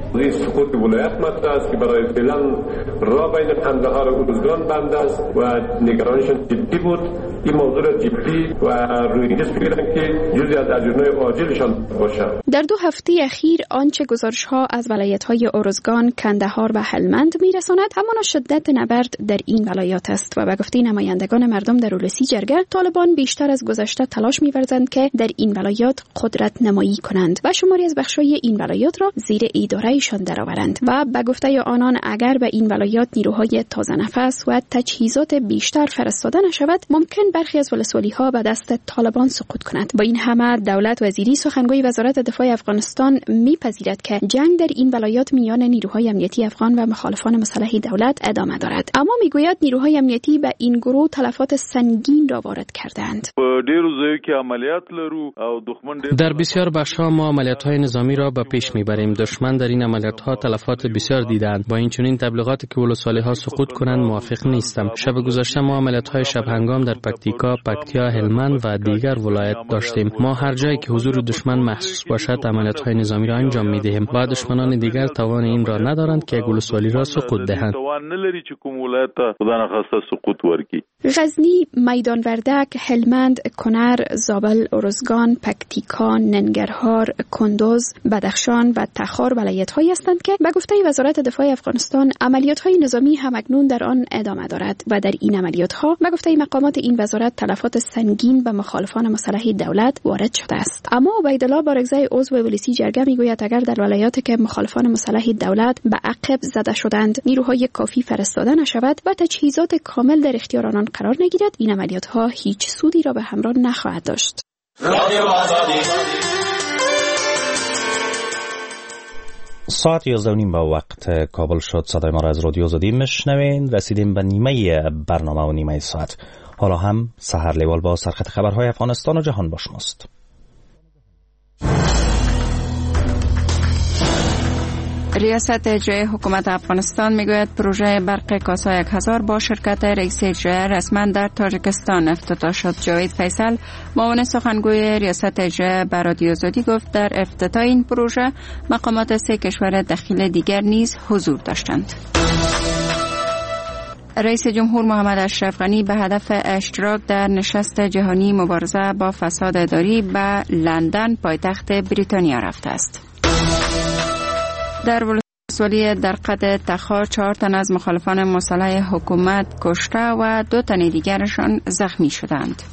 سقوط ولایت است که برای فعلا راه بین قندهار و ارزگان بند است و نگرانشان جدی بود. این موضوع جدی و روی نیز بگیرن که جزئی از اجرای عاجلشان باشد. در 2 هفته اخیر آنچه گزارش‌ها از ولایت‌های ارزگان، کندهار و هلمند می‌رساند همان شدت نبرد در این ولایات است و به گفته نمایندگان مردم در ولسی جرگه طالبان بیشتر از گذشته تلاش می‌ورزند که در این ولایات قدرت نمایی کنند و شماری از بخش‌های این ولایات را زیر اداره‌شان درآورند و به گفته آنان اگر به این ولایات نیروهای تازه نفس و تجهیزات بیشتر فرستاده نشود ممکن برخی از ولسوالی‌ها به دست طالبان سقوط کند. با این همه دولت وزیری سخنگوی وزارت دفاع افغانستان می‌پذیرد که جنگ در این ولایات میان نیروهای امنیتی افغان و مخالفان مسلح دولت ادامه دارد، اما میگوید نیروهای امنیتی به این گروه تلفات سنگین را وارد کردند. در بسیار بخش‌ها ما عملیات‌های نظامی را به پیش می‌بریم. دشمن در این عملیات‌ها تلفات بسیار دیدند. با این چنین تبلیغاتی که ولسوالی‌ها سقوط کنند موافق نیستم. شب گذشته ما عملیات‌های شب هنگام در پکتیکا، پکتیا، هلمند و دیگر ولایت داشتیم. ما هر جایی که حضور دشمن محسوس باشد عملیات‌های نظامی را انجام می‌دهیم. و دشمنان دیگر توان این را ندارند که ولسوالی را سقوط دهند. غزنی، میدان وردک، هلمند، کنر، زابل، ارزگان، پکتیکا، ننگرهار، کندوز، بدخشان و تخار ولایت‌هایی هستند که به گفته وزارت دفاع افغانستان عملیات‌های نظامی همکنون در آن ادامه دارد و در این عملیات‌ها به گفته مقامات این وزارت وزارت تلفات سنگین به مخالفان مسلح دولت وارد شده است. اما عبیدالله بارگزای عضو ولسی جرگه میگوید اگر در ولایاتی که مخالفان مسلح دولت به عقب زده شدند نیروهای کافی فرستاده نشود و تجهیزات کامل در اختیار آنان قرار نگیرد، این عملیات‌ها هیچ سودی را به همراه نخواهد داشت. ساعت 11:30 با وقت کابل شد. صدای ما را از رادیو آزادی میشنوین. رسیدیم به نیمه برنامه و نیمه ساعت. حالا هم سحر لیوال با سرخط خبرهای افغانستان و جهان با شماست. ریاست اجرایی حکومت افغانستان میگوید پروژه برق کاسا 1000 با شرکت رئیس اجرایی رسما در تاجیکستان افتتاح شد. جاوید فیصل معاون سخنگوی ریاست اجرایی به رادیو آزادی گفت در افتتاح این پروژه مقامات 3 کشور دخیل دیگر نیز حضور داشتند. رئیس جمهور محمد اشرف غنی به هدف اشتراک در نشست جهانی مبارزه با فساد اداری به لندن پایتخت بریتانیا رفته است. در ولسوالی در قد تخار 4 تن از مخالفان مسلح حکومت کشته و 2 تن دیگرشان زخمی شدند.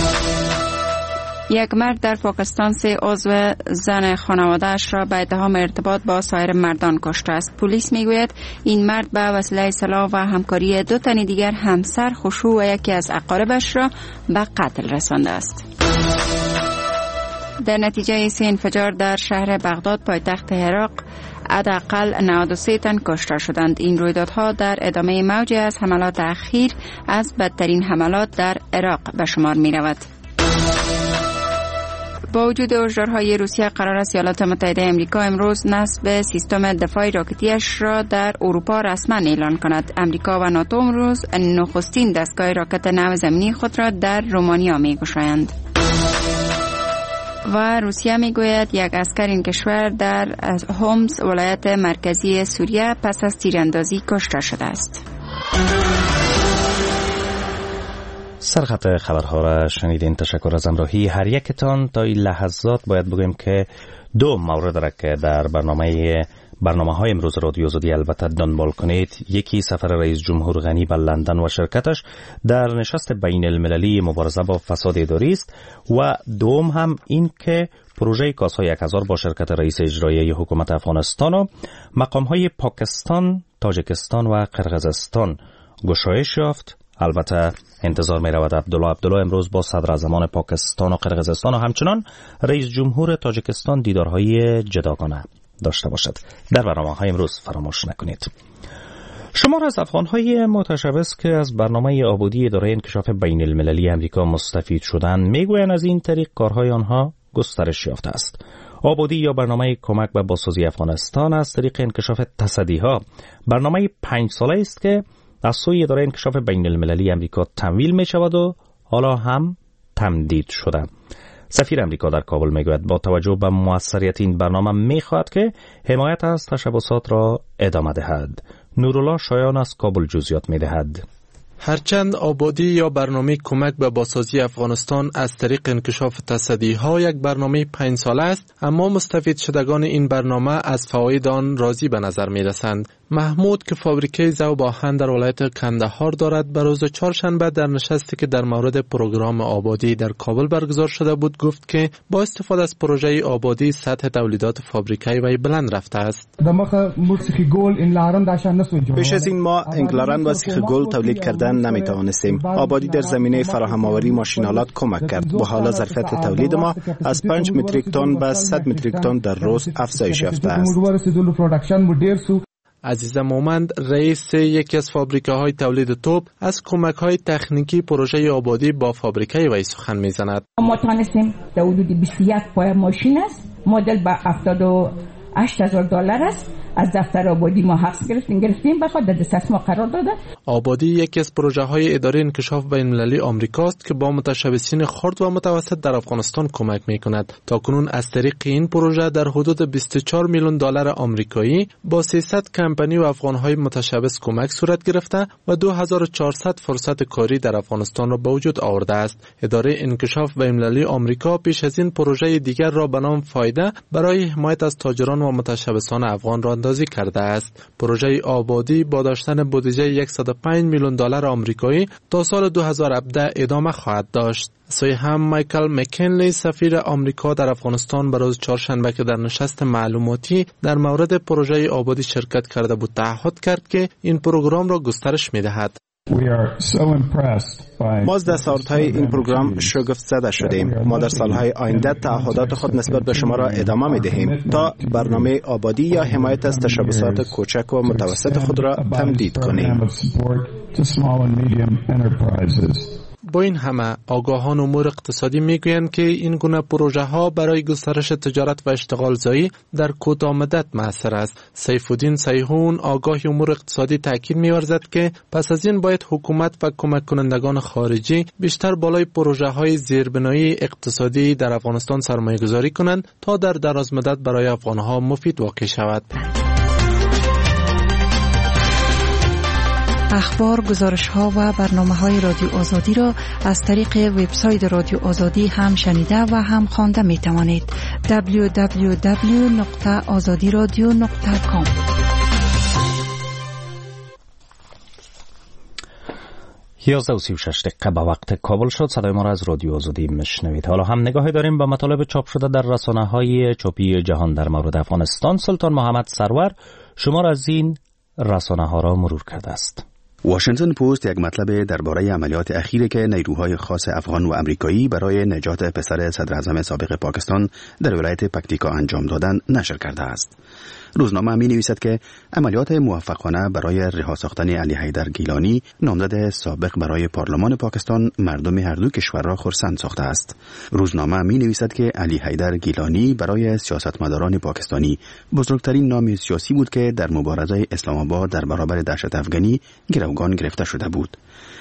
یک مرد در پاکستان 3 عضو زن خانواده‌اش را به اتهام ارتباط با سایر مردان کشته است. پلیس میگوید این مرد به وسیله سلاح و همکاری 2 تن دیگر همسر، خشوع و یکی از اقاربش را به قتل رسانده است. در نتیجه 3 انفجار در شهر بغداد پایتخت عراق حداقل 93 تن کشته شدند. این رویدادها در ادامه موجی از حملات اخیر از بدترین حملات در عراق به شمار می رود. با وجود هشدارهای روسیه قرار است ایالات متحده آمریکا امروز نصب سیستم دفاع راکتیش را در اروپا رسما اعلان کند. آمریکا و ناتو امروز نخستین دستگاه راکت نو زمینی خود را در رومانیا می گشایند. و روسیه میگوید یک اسکر این کشور در هومس ولایت مرکزی سوریه پس از تیراندازی کشته شده است. سرخط خبرها را شنیدین. تشکر از همراهی هر یکتان. تا این لحظات باید بگویم که 2 مورد را که در برنامه های امروز رادیو آزادی البته دنبال کنید. یکی سفر رئیس جمهور غنی به لندن و شرکتش در نشست بین المللی مبارزه با فساد اداری است و دوم هم این که پروژه کاسا 1000 با شرکت رئیس اجرایی حکومت افغانستان و مقام های پاکستان، تاجیکستان و قرقیزستان گشایش یافت. البته انتظار می رود عبدالله امروز با صدراعظمان پاکستان و قرقیزستان و همچنان رئیس جمهور تاجیکستان دیدارهای جداگانه داشته باشد. در برنامه‌های امروز فراموش نکنید. شمار از افغان‌های متشبث که از برنامه آبادی اداره انکشاف بین المللی امریکا مستفید شدند میگویند از این طریق کارهای آنها گسترش یافته است. آبادی یا برنامه کمک به بازسازی افغانستان از طریق انکشاف تصدیها برنامه 5 ساله است که از سوی اداره انکشاف بین المللی امریکا تمویل می شود و حالا هم تمدید شده. سفیر امریکا در کابل میگوید با توجه به موثریت این برنامه میخواهد که حمایت از تشبثات را ادامه دهد. نورالله شایان از کابل جزئیات میدهد. هرچند آبادی یا برنامه کمک به بازسازی افغانستان از طریق انکشاف تصدیها یک برنامه 5 ساله است، اما مستفید شدگان این برنامه از فواید آن راضی به نظر می رسند. محمود که فابریکه ذوب آهن در ولایت کندهار دارد به روز چهارشنبه در نشستی که در مورد پروگرام آبادی در کابل برگزار شده بود گفت که با استفاده از پروژه آبادی سطح تولیدات فابریکه وی بلند رفته است. بیش از این ما انگلارن و سیخ گل تولید کردن نمیتوانستیم. آبادی در زمینه فراهم آوری ماشینالات کمک کرد. با حالا ظرفیت تولید ما از 5 متریک تن به 100 متریک تن در روز افزایش یافته است. عزیز مومند رئیس یکی از فابریکه های تولید توپ از کمک های تکنیکی پروژه آبادی با فابریکه وی سخن میزند. ما تانستیم در حدود 21 پای ماشین است، مدل با $78,000 است. از دفتر آبادی ما حق گرفتیم بخواد در دست ما قرار داده. آبادی یکی از پروژه های اداره انکشاف بین المللی آمریکاست که با متشبثین خرد و متوسط در افغانستان کمک میکند. تاکنون از طریق این پروژه در حدود $24 میلیون آمریکایی با 300 کمپانی و افغانهای متشبث کمک صورت گرفته و 2400 فرصت کاری در افغانستان را به وجود آورده است. اداره انکشاف بین المللی آمریکا پیش از این پروژه دیگر را به نام فایده برای حمایت از تاجران و متشبثان افغان را اندازی کرده است. پروژه آبادی با داشتن بودجه $150 $75 میلیون آمریکایی تا سال 2017 ادامه خواهد داشت. سوی هم مایکل مکنلی سفیر آمریکا در افغانستان به روز چهارشنبه که در نشست معلوماتی در مورد پروژه آبادی شرکت کرده بود تعهد کرد که این پروگرام را گسترش می‌دهد. ما از دستاوردهای این پروگرام شگفت زده شدیم. ما در سالهای آینده تعهدات خود نسبت به شما را ادامه می دهیم تا برنامه آبادی یا حمایت از تشبثات کوچک و متوسط خود را تمدید کنیم. با این همه آگاهان امور اقتصادی میگویند که این گونه پروژه ها برای گسترش تجارت و اشتغال زایی در کوتاه مدت مؤثر است. سیف الدین سیحون آگاه امور اقتصادی تاکید می‌ورزد که پس از این باید حکومت و کمک کنندگان خارجی بیشتر بالای پروژه های زیربنایی اقتصادی در افغانستان سرمایه گذاری کنند تا در دراز مدت برای افغانها مفید واقع شود. اخبار، گزارش‌ها و برنامه‌های رادیو آزادی را از طریق وبسایت رادیو آزادی هم شنیده و هم خوانده می‌توانید. www.azadiradio.com 11:36 دقیقه به وقت کابل شد. صدای ما را از رادیو آزادی میشنوید. حالا هم نگاهی داریم به مطالب چاپ شده در رسانه‌های چاپی جهان در مورد افغانستان. سلطان محمد سرور شمار از این رسانه‌ها را مرور کرده است. واشنگتن پست یک مطلب درباره عملیات اخیری که نیروهای خاص افغان و امریکایی برای نجات پسر صدر اعظم سابق پاکستان در ولایت پکتیکا انجام دادند نشر کرده است. روزنامه می نویسد که عملیات موفقانه برای رها ساختن علی حیدر گیلانی، نامزد سابق برای پارلمان پاکستان، مردم هر دو کشور را خرسند ساخته است. روزنامه می نویسد که علی حیدر گیلانی برای سیاستمداران پاکستانی بزرگترین نام سیاسی بود که در مبارزه اسلام آباد در برابر دهشت افغانی گروگان گرفته شده بود.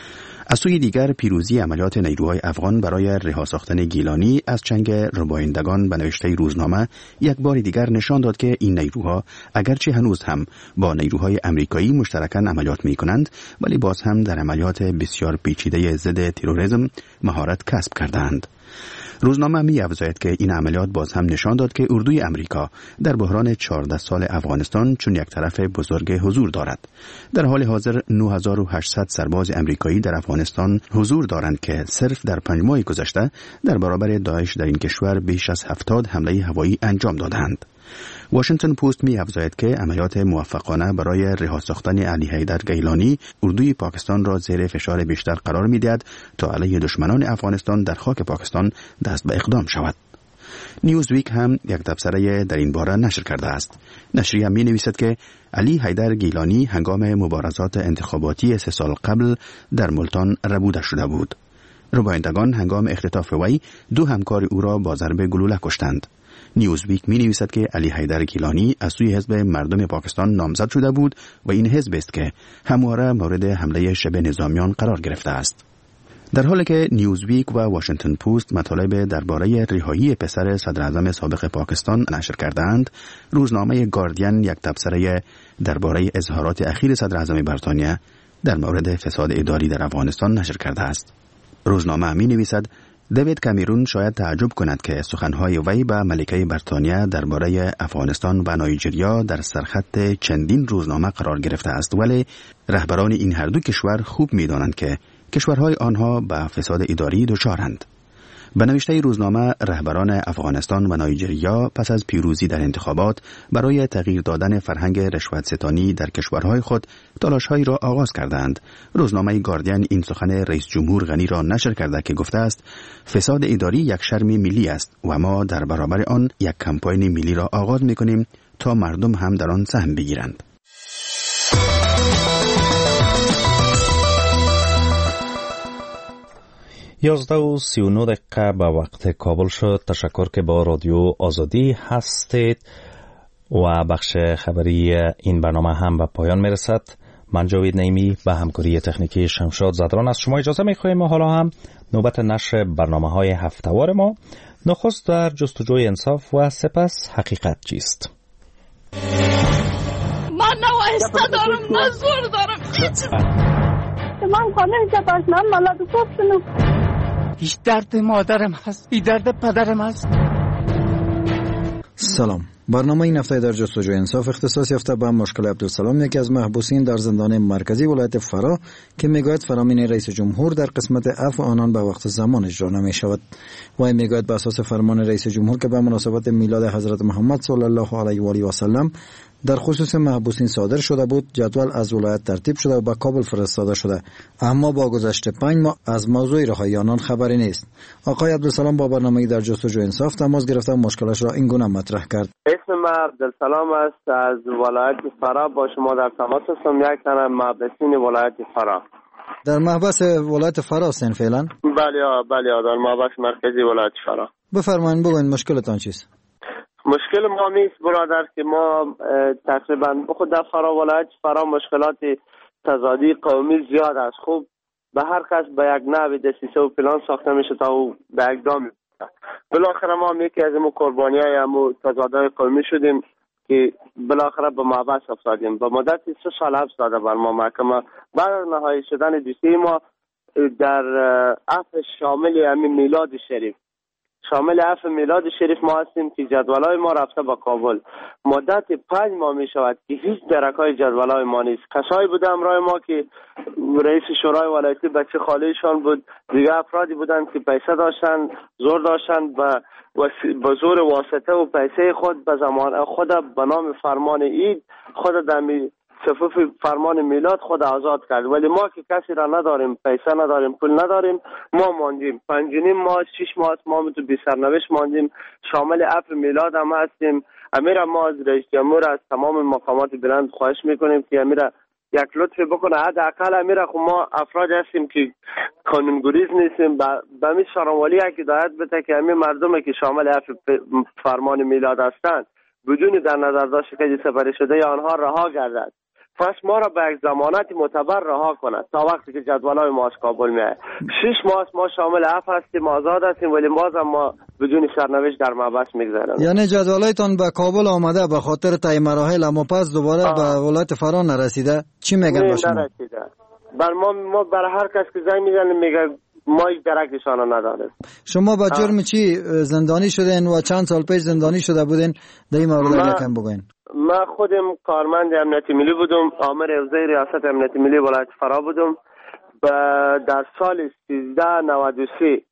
از سوی دیگر پیروزی عملیات نیروهای افغان برای رها ساختن گیلانی از چنگ ربایندگان به نوشته روزنامه یک بار دیگر نشان داد که این نیروها اگرچه هنوز هم با نیروهای امریکایی مشترکاً عملیات می‌کنند ولی باز هم در عملیات بسیار پیچیده ضد تروریسم مهارت کسب کردند. روزنامه می‌افزاید که این عملیات باز هم نشان داد که اردوی امریکا در بحران 14 سال افغانستان چون یک طرف بزرگ حضور دارد. در حال حاضر 9800 سرباز امریکایی در افغانستان حضور دارند که صرف در 5 ماه گذشته در برابر داعش در این کشور بیش از 70 حمله هوایی انجام دادند. واشنگتن پست می افزاید که عملیات موفقانه برای رها ساختن علی حیدر گیلانی اردوی پاکستان را زیر فشار بیشتر قرار می دهد تا علیه دشمنان افغانستان در خاک پاکستان دست به اقدام شود. نیوزویک هم یک تبصره در این باره نشر کرده است. نشریه می نویسد که علی حیدر گیلانی هنگام مبارزات انتخاباتی 3 سال قبل در ملتان ربوده شده بود. ربایندگان هنگام اختطاف وی 2 همکار او را با ضرب گلوله کشتند. نیوزویک می نویسد که علی حیدر گیلانی از سوی حزب مردم پاکستان نامزد شده بود و این حزب است که همواره مورد حمله شبه نظامیان قرار گرفته است. در حالی که نیوزویک و واشنگتن پست مطالب درباره رهایی پسر صدر اعظم سابق پاکستان نشر کردند، روزنامه گاردین یک تبصره درباره اظهارات اخیر صدر اعظم بریتانیا در مورد فساد اداری در افغانستان نشر کرده است. روزنامه می نویسد دیوید کامرون شاید تعجب کند که سخنهای وی به ملکه بریتانیا درباره افغانستان و نایجریا در سرخط چندین روزنامه قرار گرفته است، ولی رهبران این هر دو کشور خوب می‌دانند که کشورهای آنها به فساد اداری دچارند. به نوشته روزنامه رهبران افغانستان و نایجریا پس از پیروزی در انتخابات برای تغییر دادن فرهنگ رشوت ستانی در کشورهای خود تلاش‌هایی را آغاز کردند. روزنامه گاردین این سخن رئیس جمهور غنی را نشر کرده که گفته است فساد اداری یک شرم ملی است و ما در برابر آن یک کمپاین ملی را آغاز می‌کنیم تا مردم هم در آن سهم بگیرند. 11:39 دقیقه به وقت کابل شد. تشکر که با رادیو آزادی هستید و بخش خبری این برنامه هم به پایان میرسد. من جاوید نعیمی به همکاری تکنیکی شمشاد زدران از شما اجازه میخواهیم و حالا هم نوبت نشر برنامه‌های هفته‌وار ما. نخست در جستجوی انصاف و سپس حقیقت چیست. من نه وایسته دارم نه زور دارم هیچ. من خانه جباش من مالاد گفتم. هیچ درد مادرم هست، این درد پدرم هست. سلام. برنامه این هفته در جستجوی انصاف اختصاص یافته به مشکل عبدالسلام، یکی از محبوسین در زندان مرکزی ولایت فرا که میگوید فرامین رئیس جمهور در قسمت عفو آنان به وقت زمان اجرا نمی شود. و میگوید به اساس فرمان رئیس جمهور که به مناسبت میلاد حضرت محمد صلی الله علیه و آله و سلم در خصوص محبوسین صادر شده بود، جدول از ولایت ترتیب شده و به کابل فرستاده شده، اما با گذشت 5 ماه از موضوع رهایی آنان خبری نیست. آقای عبدالسلام با برنامه در جستجوی انصاف تماس گرفته و مشکلش را این گونه مطرح کرد. اسم من عبدالسلام است، از ولایت فرا با شما در تماس هستم. یک تن محبوسین ولایت فرا. در محبس ولایت فرا هستین فعلا؟ بله در محبس مرکزی ولایت فرا. بفرمایید، بگوین مشکلتان چیست؟ مشکل ما نیست برادر که ما تقریبا خود در فرا ولایت فرا مشکلات تضادی قومی زیاد است. خوب به هر کس به یک نوع دسیسه و پلان ساخته میشه تا او به اقدام میفته. بالاخره ما یکی از این قربانیای همو تضادهای قومی شدیم که بالاخره به محبس افتادیم. به مدت 3 سال حبس داده بر ما محکمه. بعد از نهایی شدن دوسیه ما در عفو شامل همین میلاد شریف ما هستیم که جدولای ما رفته به کابل. مدت 5 ماه می شود که هیچ درکای جدولای ما نیست. کسایی بوده همراه ما که رئیس شورای ولایتی بچه خالهشان بود، دیگه افرادی بودند که پیسه داشتن، زور داشتن، به زور واسطه و پیسه خود به زمان خود به نام فرمان عید خود دمی صفوف فرمان میلاد خود آزاد کرد. ولی ما که کسی را نداریم، پیسه نداریم، پول نداریم، ما ماندیم. 5.5 ماه 6 ماه ما تو بی سرنوشت ماندیم. شامل عفو میلاد هم هستیم. امیر ما از رئیس جمهور از تمام مقامات بلند خواهش میکنیم که امیر یک لطفی بکنه. حداقل امیر خو ما افراد هستیم که قانونگریز نیستیم، به همین سرانوالی هدایت بده که همین مردمی که شامل عفو فرمان میلاد هستند بدون در نظر داشت که سپری شده یا آنها رها گردد. پس ما را به یک ضمانت معتبر رها کند تا وقتی که جدولای ما از کابل میاد. 6 ماه ما شامل عفو هستیم، آزاد هستیم، ولی باز هم ما بدون سرنوشت در محبس میگذریم. یعنی جدولایتان به کابل آمده به خاطر طی مراحل، اما پس دوباره به ولایت فرا نرسیده. چی میگن به شما؟ بر ما بر هر کس که زنگ میزنیم میگه ما یک درک نشانه نداریم. شما با جرم چی زندانی شدین و چند سال پیش زندانی شده بودین؟ در این مورد یکم بگوین. من خودم کارمند امنیتی ملی بودم، آمر حوزه ریاست امنیتی ملی ولایت فرا بودم. در سال 1393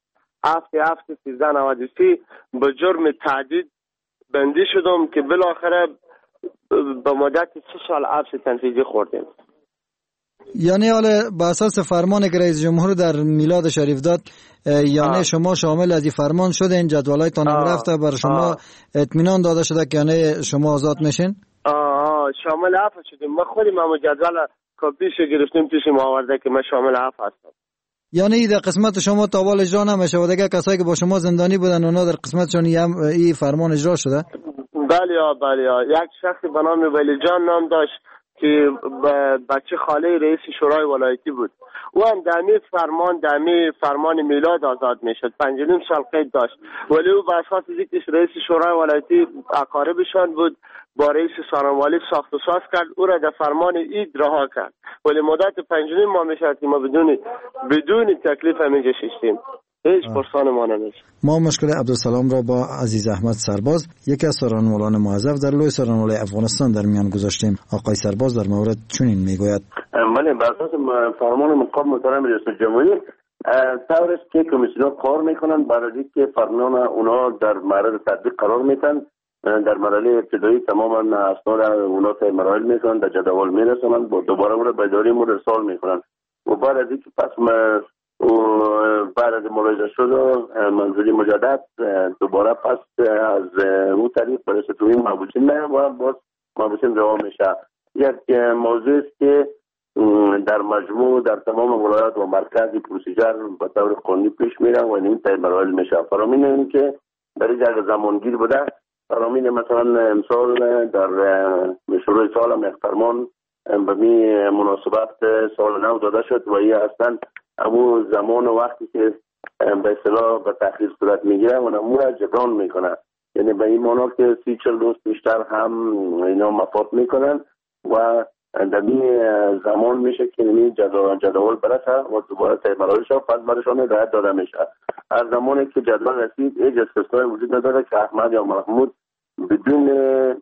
به جرم تعدید بندی شدم که بالاخره به مدت 3 سال حبس تنفیذی خوردیم. یعنی حالا به اساس فرمان که رئیس جمهور در میلاد شریف داد، یعنی شما شامل از این فرمان شدین، جدولایتان هم رفته، بر شما اطمینان داده شده که یعنی شما آزاد میشین؟ شامل عفو شدیم. ما خودیم هم جدول کاپیش گرفتیم پیش ما آورده که من شامل عفو هستم. یعنی در قسمت شما تاوال اجرا نمیشه و دیگه کسایی که با شما زندانی بودن اونا در قسمتشون این فرمان اجرا شده؟ بله. یک شخصی به نام ولی جان نام داشت که بچه خاله رئیس شورای ولایتی بود. او هم دمی فرمان میلاد آزاد میشد. 5.5 سال قید داشت، ولی او به اساس اینکه رئیس شورای ولایتی اقاربشان بود با رئیس سارنوالی ساخت و ساز کرد، او را در فرمان عید رها کرد. ولی مدت 5.5 ماه میشد که ما بدون تکلیف همینجا ششتیم. هیچ پرسان ما نمیشه. ما مشکل عبدالسلام را با عزیز احمد سرباز، یکی از سارنوالان موظف در لوی سارنوال افغانستان در میان گذاشتیم. آقای سرباز در مورد چنین میگوید: بله، بر اساس فرمان مقام محترم رئیس جمهوری طور است که کمیسیون کار میکنن برای که فرمان اونا در معرض تطبیق قرار میتن. در مرحله ابتدایی تماما اسناد اونا تا مراحل میکنن، در جدول میرسونن، دوباره اون را به اداره ارسال میکنن و بعد از اینکه پس بعد از ملاحظه شد و منظوری مجدد دوباره پس از اون طریق برسه توی محبوسین نه و باز محبوسین رها میشه. یک موضوع است که در مجموع در تمام ولایات و مرکز پروسیجر به طور قانونی پیش میره و این طی مراحل میشه. فرامین این که در یک زمانگیر بوده، فرامین مثلا امسال در شروع سال هم فرمان به می مناسبت سال نو داده شد و این اصلا امو زمان و وقتی که به اصطلاح به تأخیر صورت میگیره و امو را جبران میکنه، یعنی به این معنی که 30-40 روز بیشتر هم اینا مفاد میکنن و در این زمان میشه که این جدول برسه و دوباره طی مراحلش پس برشان هدایت داده میشه. هر زمانی که جدول رسید هیچ استثنایی وجود نداره که احمد یا محمود بدون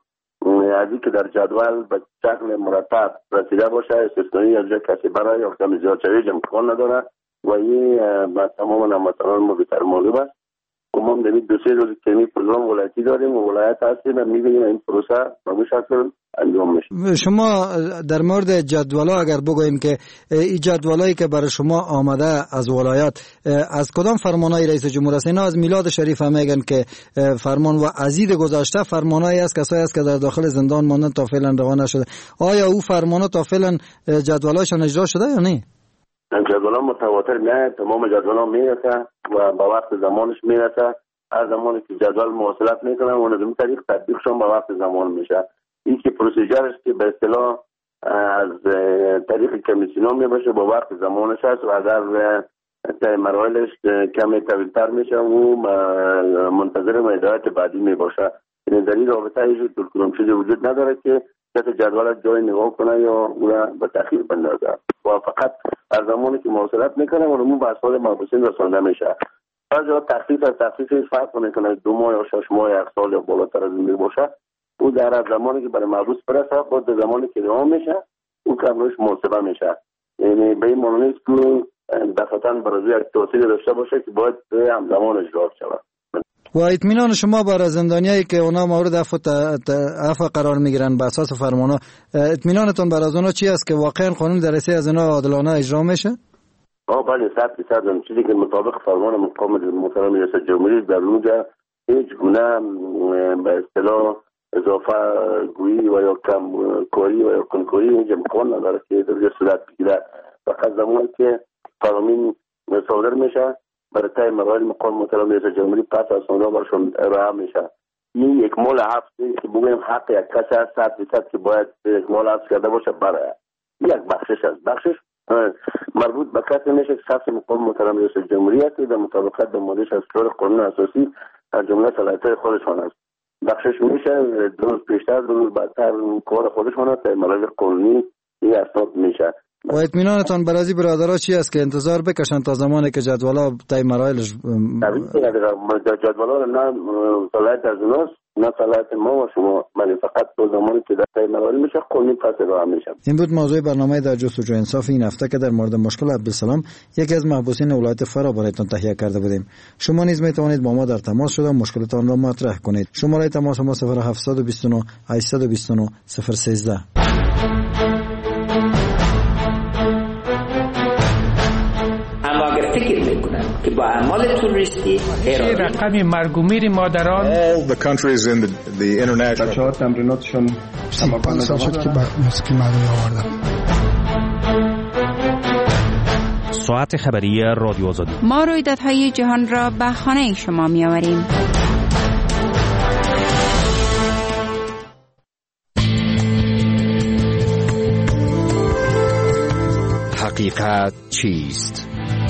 از اینکه در جدول به شکل مرتب رسیده باشه، استثنایی از جای کسی برای یا کم زیاد شویج امکان نداره و این به تمام هموطنان ما بیشتر معلوم است. ما هم در این 2-3 روز که این پروگرام ولایتی داریم و ولایت هستیم و می‌بینیم این پروسه به این شکل انجام میشه. شما در مورد جدول‌ها اگر بگوییم که این جدولایی که برای شما آمده از ولایت از کدام فرمانهای رئیس جمهور است؟ اینا از میلاد شریف هم میگن که فرمان و عزیز گذشته فرمانایی است کسایی است که در داخل زندان ماندن تا فعلا رها نشده. آیا او فرمانها تا فعلا جدولاشون اجرا شده یا نه؟ جدولان متواتر نه، تمام جدولان میرسه و با وقت زمانش میرسه. هر زمانی که جدول مواصلت میکنه اون از این طریق تطبیقشون با وقت زمان میشه. این که پروسیجرش که به اصطلاح از طریق کمیسیون میباشه با وقت زمانش هست و اگر مراحلش کمی طویل‌تر میشه و منتظر مدت بعدی میباشه. این در این رابطه هیچ دلکرم شده وجود نداره که کسی جدول جای نگاه کنه یا اون به تأخیر بندازه و فقط از زمانی که مواصلت میکنه اون به اسناد محبوسین رسانده میشه. بعضی تخفیف از تخفیفش فرق میکنه 2 ماه یا 6 ماه یا 1 سال یا بالاتر از این باشه. او در زمانی که برای محبوس برسه بعد زمانی که رها میشه او کمرش محاسبه میشه. یعنی به این معنی است که دفعتاً برای یک توصیه داشته باشه که باید همزمان اجرا شود. و اطمینان شما برای زندانیایی که اونا مورد عفو قرار میگیرن به اساس فرمانها، اطمینانتون برای اونا چی است که واقعا قانون در رسیدگی از اونا عادلانه اجرا میشه؟ بله 100% چیزی که مطابق فرمان مقام محترم رئیس جمهوری در اونجا هیچ گونه به اصطلاح اضافه گویی و یا کم کاری و یا کنکوری هیچ امکان نداره که در صورت بگیره. فقط زمانی که فرامین صادر میشه برای طی مراحل مقام محترم رئیس جمهوری پس از اون را برشون ارائه میشه. این اکمال هفته که بگویم حق یک کسی است 100% که باید اکمال هفت کرده باشه برای یک بخشش است. بخشش مربوط به کسی میشه که شخص مقام محترم رئیس جمهوری است که در مطابقت با ماده 64 قانون اساسی از جمله صلاحیت‌های خودشان است. بخشش میشه 2 روز پیشتر 2 روز بعدتر کار خودشان است در مراحل قانونی این اسناد میشه. و اطمینانتان برای برادرها چی است که انتظار بکشن تا زمانی که جدول‌ها طی مراحلش جدول‌ها نه صلاحیت از اوناست نه صلاحیت ما و شما، ولی فقط تو زمانی که در طی مراحل میشه قانونی پس راه میشه. این بود موضوع برنامه در جستجوی انصاف این هفته که در مورد مشکل عبدالسلام یکی از محبوسین ولایت فرا برایتان تهیه کرده بودیم. شما نیز میتوانید با ما در تماس شده مشکلتان را مطرح کنید. شماره تماس ما 0729 829 013. فکر میکنن که با اعمال تروریستی رقم مرگ و میر مادران all the countries in the international بچه‌ها تمریناتشون تمام شد که موسیقی مردمی آوردن. ساعت خبری رادیو آزادی. ما رویدادهای جهان را به خانه شما می‌آوریم. حقیقت چیست؟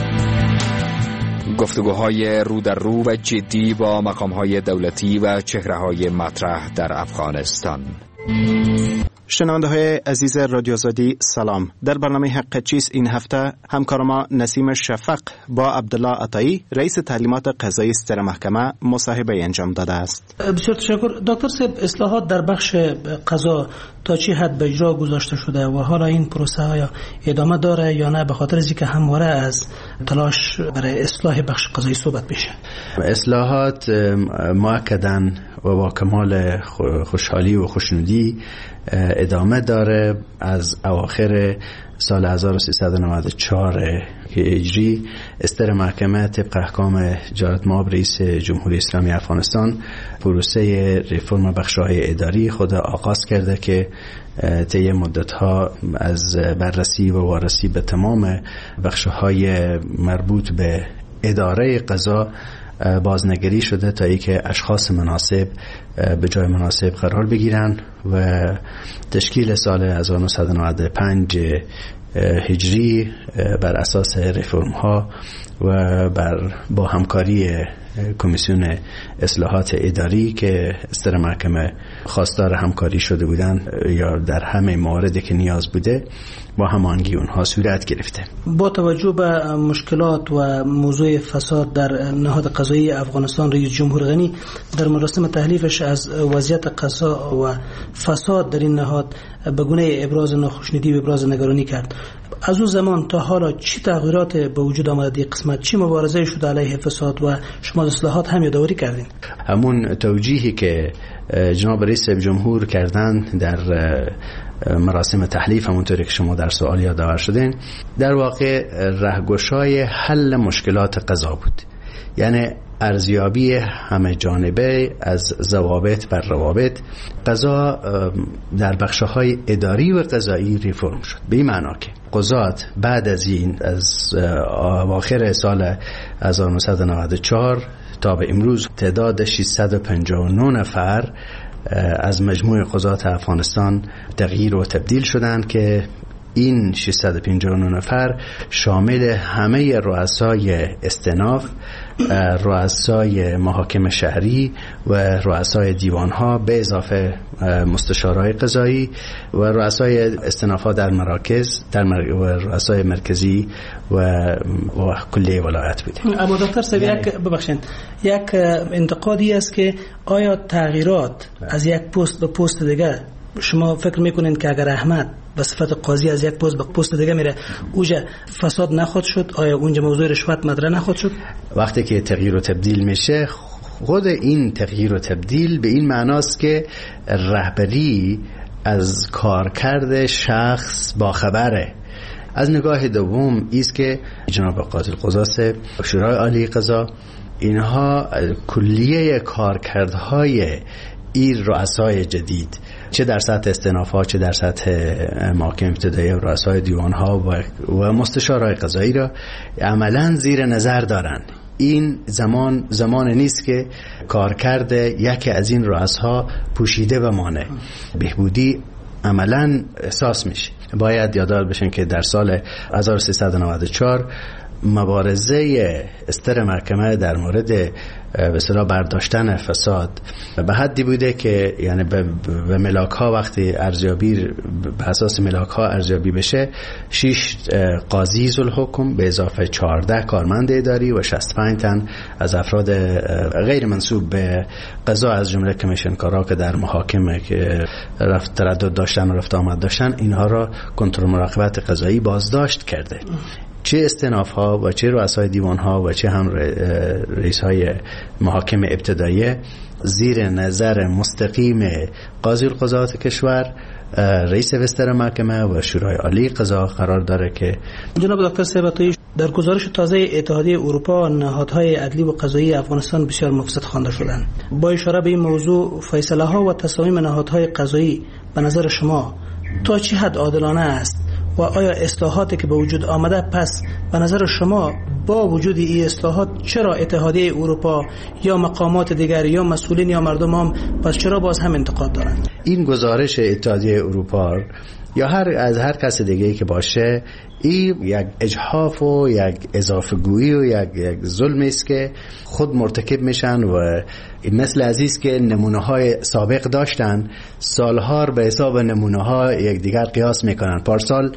گفتگوهای رو در رو و جدی با مقام‌های دولتی و چهره‌های مطرح در افغانستان. شنونده‌های عزیز رادیو آزادی سلام. در برنامه حق چیست این هفته همکار ما نسیم شفق با عبدالله عطایی رئیس تعلیمات قضایی ستر محکمه مصاحبه انجام داده است. بسیار تشکر دکتر صاحب. اصلاحات در بخش قضا تا چه حد به اجرا گذاشته شده و حالا این پروسه ها ادامه داره یا نه، به خاطر از اینکه همواره از تلاش برای اصلاح بخش قضایی صحبت میشه؟ اصلاحات مؤکداً و با کمال خوشحالی و خوشنودی ادامه داره. از اواخر سال 1394 هجری استر محکمه طبق احکام جلالت مآب رئیس جمهوری اسلامی افغانستان پروسه ریفرم بخش‌های اداری خود آغاز کرده که طی مدت‌ها از بررسی و وارسی به تمام بخش‌های مربوط به اداره قضا بازنگری شده تا اینکه اشخاص مناسب به جای مناسب قرار بگیرن و تشکیل سال 1995 هجری بر اساس ریفرم ها و با همکاری کمیسیون اصلاحات اداری که استر محکمه خواستار همکاری شده بودن یا در همه مواردی که نیاز بوده با هماهنگی اونها صورت گرفته. با توجه به مشکلات و موضوع فساد در نهاد قضایی افغانستان، رئیس جمهور غنی در مراسم تحلیفش از وضعیت قضا و فساد در این نهاد به گونه ابراز ناخوشنودی و ابراز نگرانی کرد. از اون زمان تا حالا چی تغییرات به وجود آمده در قسمت؟ چی مبارزه شده علیه فساد و شما اصلاحات هم یادآوری کردین؟ همون توجیهی که جناب رئیس جمهور کردن در مراسم تحلیف، همونطوری که شما در سوال یادآور شدین، در واقع رهگشای حل مشکلات قضا بود. یعنی ارزیابی همه جانبه از ضوابط و روابط قضا در بخش‌های اداری و قضایی ریفرم شد. به این معنا که قضات بعد از این از اواخر سال 1994 تا به امروز تعداد 659 نفر از مجموع قضات افغانستان تغییر و تبدیل شدند که این 659 نفر شامل همه رؤسای استئناف، رؤسای محاکم شهری و رؤسای دیوانها به اضافه مستشارای قضایی و رؤسای استئناف‌ها در مراکز و رؤسای مرکزی و کلیه ولایت بوده. اما دکتر صاحب یک انتقادی است که آیا تغییرات از یک پست به پست دیگه، شما فکر میکنین که اگر احمد به صفت قاضی از یک پست به پست دیگه میره اونجا فساد نخواهد شد؟ آیا اونجا موضوع رشوت مطرح نخواهد شد؟ وقتی که تغییر و تبدیل میشه، خود این تغییر و تبدیل به این معناست که رهبری از کارکرد شخص باخبره. از نگاه دوم ایست که جناب قاضی القضات، شورای عالی قضا، اینها کلیه کارکردهای این رؤسای جدید، چه در سطح استئناف‌ها چه در سطح محاکم ابتدایی و رؤسای دیوان‌ها و مستشارای قضایی را عملاً زیر نظر دارند. این زمان نیست که کارکرد یکی از این رؤسا پوشیده بمانه. بهبودی عملاً احساس میشه. باید یادآور بشن که در سال 1394 مبارزه استر محکمه در مورد به اصطلاح برداشتن فساد به حدی بوده که یعنی به ملاک ها وقتی ارزیابی به اساس ملاک ها ارزیابی بشه 6 قاضی ذوالحکم به اضافه 14 کارمند اداری و 65 تن از افراد غیر منسوب به قضا از جمله کمیشنکارا که در محاکم که رفت تردد داشتن و رفت آمد داشتن، اینها را کنترل مراقبت قضایی بازداشت کرده. چه استئناف ها و چه رؤسای دیوان ها و چه هم رئیس های محاکم ابتدایی زیر نظر مستقیم قاضی القضات کشور، رئیس وستر محکمه و شورای عالی قضا قرار داره. که جناب دکتر ثبتایی، در گزارش تازه اتحادیه اروپا نهادهای عدلی و قضایی افغانستان بسیار مفسد خوانده شدند. با اشاره به این موضوع، فیصله ها و تصامیم نهادهای قضایی به نظر شما تا چه حد عادلانه است و آیا اصلاحاتی که به وجود آمده پس به نظر شما با وجود این اصلاحات چرا اتحادیه اروپا یا مقامات دیگر یا مسئولین یا مردم هم پس چرا باز هم انتقاد دارند؟ این گزارش اتحادیه اروپا یا از هر کس دیگه‌ای که باشه، این یک اجحاف و یک اضافه گویی و یک ظلمی است که خود مرتکب میشن و مثل عزیز که نمونه های سابق داشتن، سالها به حساب نمونه ها یک دیگر قیاس میکنن. پارسال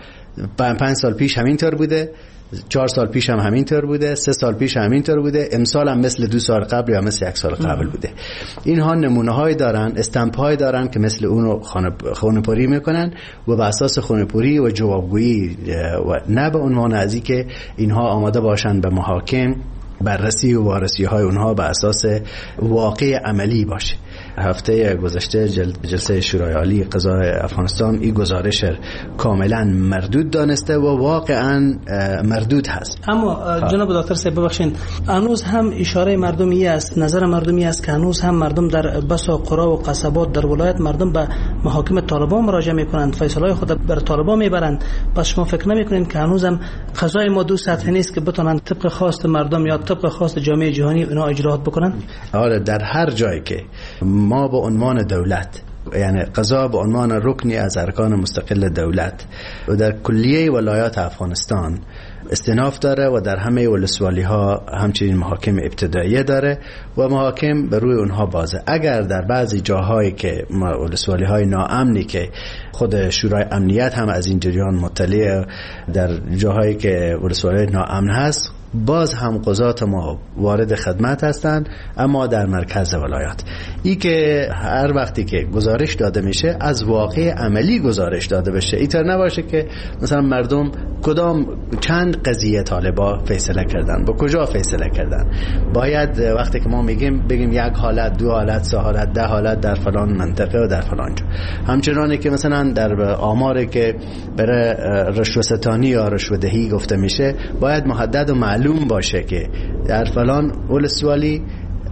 5 سال پیش همینطور بوده، 4 سال پیش هم همینطور بوده، 3 سال پیش همینطور بوده، امسال هم مثل 2 سال قبل یا مثل 1 سال قبل بوده. اینها نمونه های دارن، استمپ های دارن که مثل اونو خونه‌پوری میکنن و به اساس خونه‌پوری و جوابگویی و نه به عنوان از این که اینها آماده باشن به محاکم بررسی و وارسی های اونها به اساس واقع عملی باشه. هفته گذشته جلسه شورای عالی قضای افغانستان این گزارش کاملا مردود دانسته و واقعا مردود هست. اما جناب دکتر صاحب ببخشید، هنوز هم اشاره مردمی است، نظر مردمی است که هنوز هم مردم در بسا قرا و قصبات در ولایت مردم به محاکم طالبان مراجعه میکنند، فیصله خود بر طالبان میبرند. پس شما فکر نمیکنید که هنوز هم قضای ما دو سطحی نیست که بتونن طبق خواست مردم یا طبق خواست جامعه جهانی اینا اجراات بکنند؟ آره، در هر جایی که ما به عنوان دولت، یعنی قضا به عنوان رکنی از ارکان مستقل دولت و در کلیه ولایات افغانستان استئناف داره و در همه ولسوالی ها همچنین محاکم ابتداییه داره و محاکم به روی اونها بازه. اگر در بعضی جاهایی که ولسوالی های ناامنی که خود شورای امنیت هم از این جریان مطلع، در جاهایی که ولسوالی ناامن هست باز هم قضات ما وارد خدمت هستند، اما در مرکز ولایت. ای که هر وقتی که گزارش داده میشه از واقع عملی گزارش داده بشه، اینطور نباشه که مثلا مردم کدام چند قضیه طالبا فیصله کردن، با کجا فیصله کردن. باید وقتی که ما بگیم یک حالت، دو حالت، سه حالت، 10 حالت در فلان منطقه و در فلان جا. همچنانه که مثلا در آماری که برای رشوه‌ستانی یا رشوه‌دهی گفته میشه باید محدد و معلوم باشه که در فلان ولسوالی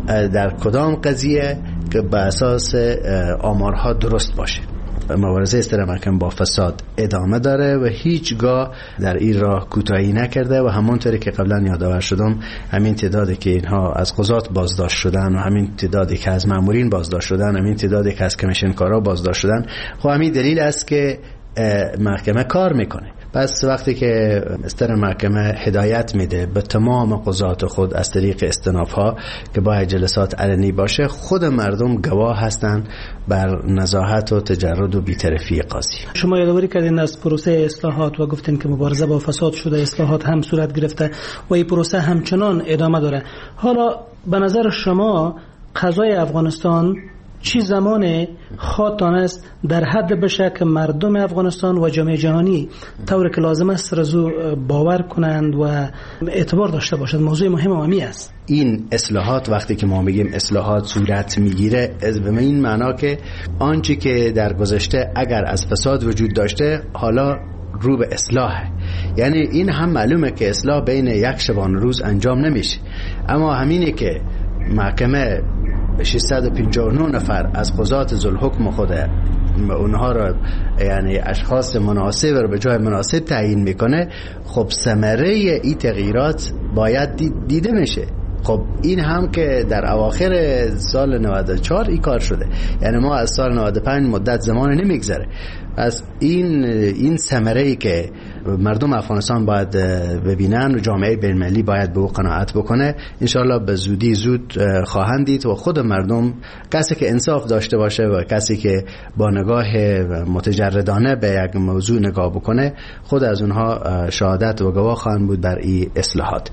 در کدام قضیه که به اساس آمارها درست باشه. مبارزه اصلاح محکم با فساد ادامه داره و هیچگاه در این راه کوتاهی نکرده و همونطوری که قبلا یادآور شدم همین تعدادی که اینها از قضات بازداشت شدن و همین تعدادی که از مامورین بازداشت شدن، همین تعدادی که از کمیشنکارا بازداشت شدن، خب همین دلیل است که محکمه کار میکنه. پس وقتی که استر محکمه هدایت میده به تمام قضات خود از طریق استئناف ها که باید جلسات علنی باشه، خود مردم گواه هستند بر نزاهت و تجرد و بی‌طرفی قاضی. شما یادآوری کردین از پروسه اصلاحات و گفتین که مبارزه با فساد شده، اصلاحات هم صورت گرفته و این پروسه همچنان ادامه داره. حالا به نظر شما قضای افغانستان چی زمان خواهد است در حد بشه که مردم افغانستان و جامعه جهانی طور که لازم است رزو باور کنند و اعتبار داشته باشد؟ موضوع مهم و همی است. این اصلاحات وقتی که ما میگیم اصلاحات صورت میگیره به این معنا که آنچه که در گذشته اگر از فساد وجود داشته حالا رو به اصلاحه. یعنی این هم معلومه که اصلاح بین یک شبانه روز انجام نمیشه، اما همینه که محکمه 659 نفر از قضات ذوالحکم خود اونها را یعنی اشخاص مناسب رو به جای مناسب تعیین میکنه، خب ثمره این تغییرات باید دیده میشه. خب این هم که در اواخر سال 94 این کار شده، یعنی ما از سال 95 مدت زمان نمیگذره. از این ثمره‌ای که مردم افغانستان باید ببینن و جامعه بین‌المللی باید به او قناعت بکنه، انشالله به زودی زود خواهند دید و خود مردم، کسی که انصاف داشته باشه و کسی که با نگاه متجردانه به یک موضوع نگاه بکنه، خود از اونها شهادت و گواه خواهند بود بر این اصلاحات.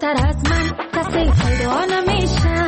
بهتر از من کسی پیدا نمیشه.